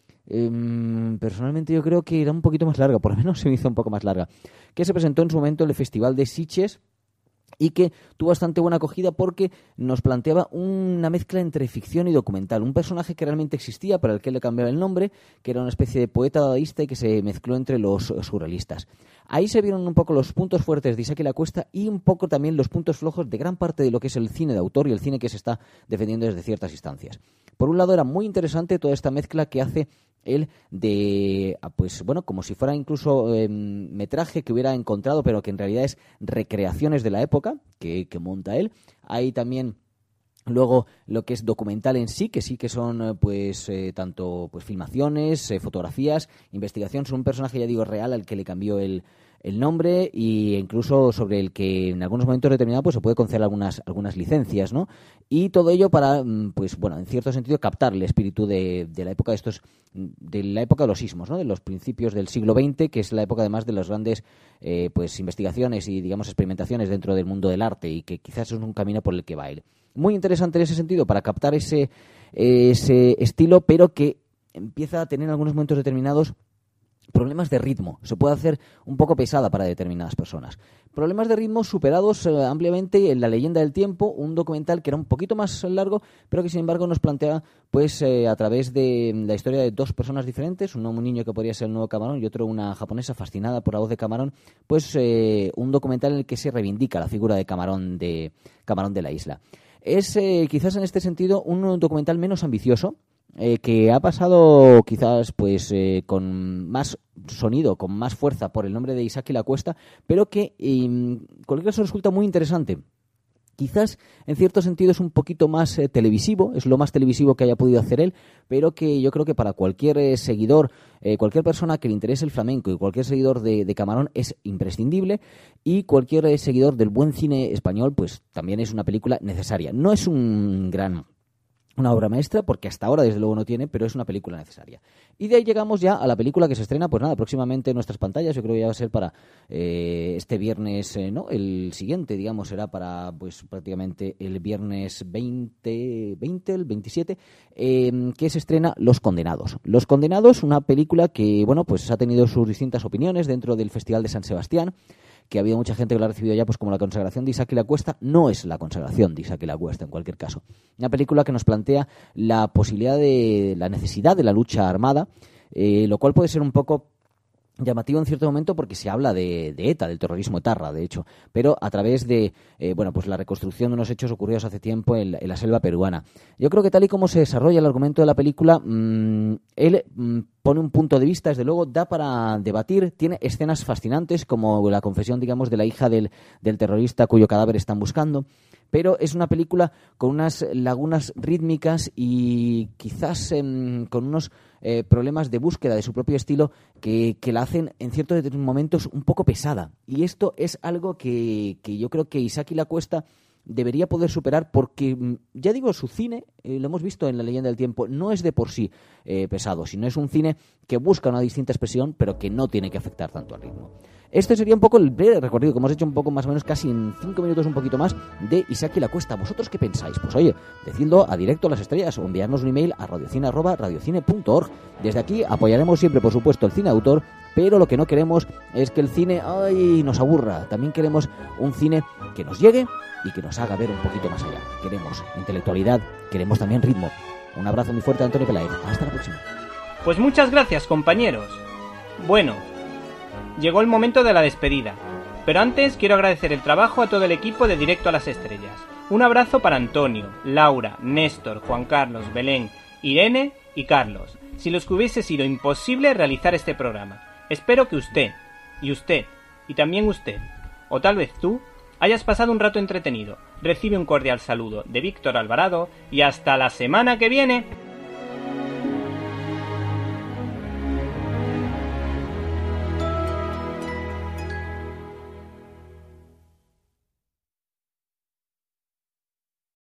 Personalmente yo creo que era un poquito más larga, por lo menos se me hizo un poco más larga, que se presentó en su momento en el Festival de Sitges, y que tuvo bastante buena acogida porque nos planteaba una mezcla entre ficción y documental. Un personaje que realmente existía, para el que le cambiaba el nombre, que era una especie de poeta dadaísta y que se mezcló entre los surrealistas. Ahí se vieron un poco los puntos fuertes de Isaki Lacuesta y un poco también los puntos flojos de gran parte de lo que es el cine de autor y el cine que se está defendiendo desde ciertas instancias. Por un lado, era muy interesante toda esta mezcla que hace él de, pues bueno, como si fuera incluso metraje que hubiera encontrado, pero que en realidad es recreaciones de la época que monta él. Hay también luego lo que es documental en sí, que son tanto pues filmaciones, fotografías, investigación. Son un personaje, ya digo, real al que le cambió el nombre, y incluso sobre el que en algunos momentos determinados pues se puede conceder algunas licencias, ¿no? Y todo ello para, pues bueno, en cierto sentido captar el espíritu de la época de la época de los sismos, ¿no? De los principios del siglo XX, que es la época además de las grandes pues investigaciones y, digamos, experimentaciones dentro del mundo del arte, y que quizás es un camino por el que va él. Muy interesante en ese sentido para captar ese estilo, pero que empieza a tener en algunos momentos determinados problemas de ritmo. Se puede hacer un poco pesada para determinadas personas. Problemas de ritmo superados ampliamente en La leyenda del tiempo, un documental que era un poquito más largo, pero que sin embargo nos plantea pues a través de la historia de 2 personas diferentes, un niño que podría ser el nuevo Camarón y otro una japonesa fascinada por la voz de Camarón, pues un documental en el que se reivindica la figura de Camarón de la isla. Es quizás en este sentido un documental menos ambicioso, que ha pasado quizás pues con más sonido, con más fuerza por el nombre de Isaki Lacuesta, pero que en cualquier caso resulta muy interesante. Quizás en cierto sentido es un poquito más televisivo, es lo más televisivo que haya podido hacer él, pero que yo creo que para cualquier seguidor, cualquier persona que le interese el flamenco y cualquier seguidor de Camarón es imprescindible, y cualquier seguidor del buen cine español pues también es una película necesaria. No es una obra maestra, porque hasta ahora desde luego no tiene, pero es una película necesaria. Y de ahí llegamos ya a la película que se estrena, pues nada, próximamente en nuestras pantallas. Yo creo que ya va a ser para este viernes, ¿no? El siguiente, digamos, será para pues prácticamente el viernes 20 el 27, que se estrena Los Condenados. Los Condenados, una película que, bueno, pues ha tenido sus distintas opiniones dentro del Festival de San Sebastián, que había mucha gente que lo ha recibido ya pues como la consagración de Isaki Lacuesta. No es la consagración de Isaki Lacuesta en cualquier caso. Una película que nos plantea la posibilidad de la necesidad de la lucha armada, lo cual puede ser un poco llamativo en cierto momento porque se habla de ETA, del terrorismo etarra, de hecho, pero a través de pues la reconstrucción de unos hechos ocurridos hace tiempo en la selva peruana. Yo creo que tal y como se desarrolla el argumento de la película, él pone un punto de vista, desde luego da para debatir, tiene escenas fascinantes como la confesión, digamos, de la hija del terrorista cuyo cadáver están buscando, pero es una película con unas lagunas rítmicas y quizás con unos problemas de búsqueda de su propio estilo que la hacen en ciertos momentos un poco pesada. Y esto es algo que yo creo que Isaki Lacuesta debería poder superar porque, ya digo, su cine, lo hemos visto en La leyenda del tiempo, no es de por sí pesado, sino es un cine que busca una distinta expresión, pero que no tiene que afectar tanto al ritmo. Este sería un poco el breve recorrido que hemos hecho, un poco más o menos, casi en 5 minutos, un poquito más, de Isaac y la Cuesta. ¿Vosotros qué pensáis? Pues oye, decidlo a Directo a las Estrellas o enviarnos un email a radiocine@radiocine.org. Desde aquí apoyaremos siempre, por supuesto, el cine de autor, pero lo que no queremos es que el cine nos aburra. También queremos un cine que nos llegue y que nos haga ver un poquito más allá. Queremos intelectualidad, queremos también ritmo. Un abrazo muy fuerte de Antonio Peláez. Hasta la próxima. Pues muchas gracias, compañeros. Bueno, llegó el momento de la despedida, pero antes quiero agradecer el trabajo a todo el equipo de Directo a las Estrellas. Un abrazo para Antonio, Laura, Néstor, Juan Carlos, Belén, Irene y Carlos, sin los que hubiese sido imposible realizar este programa. Espero que usted, y también usted, o tal vez tú, hayas pasado un rato entretenido. Recibe un cordial saludo de Víctor Alvarado y hasta la semana que viene.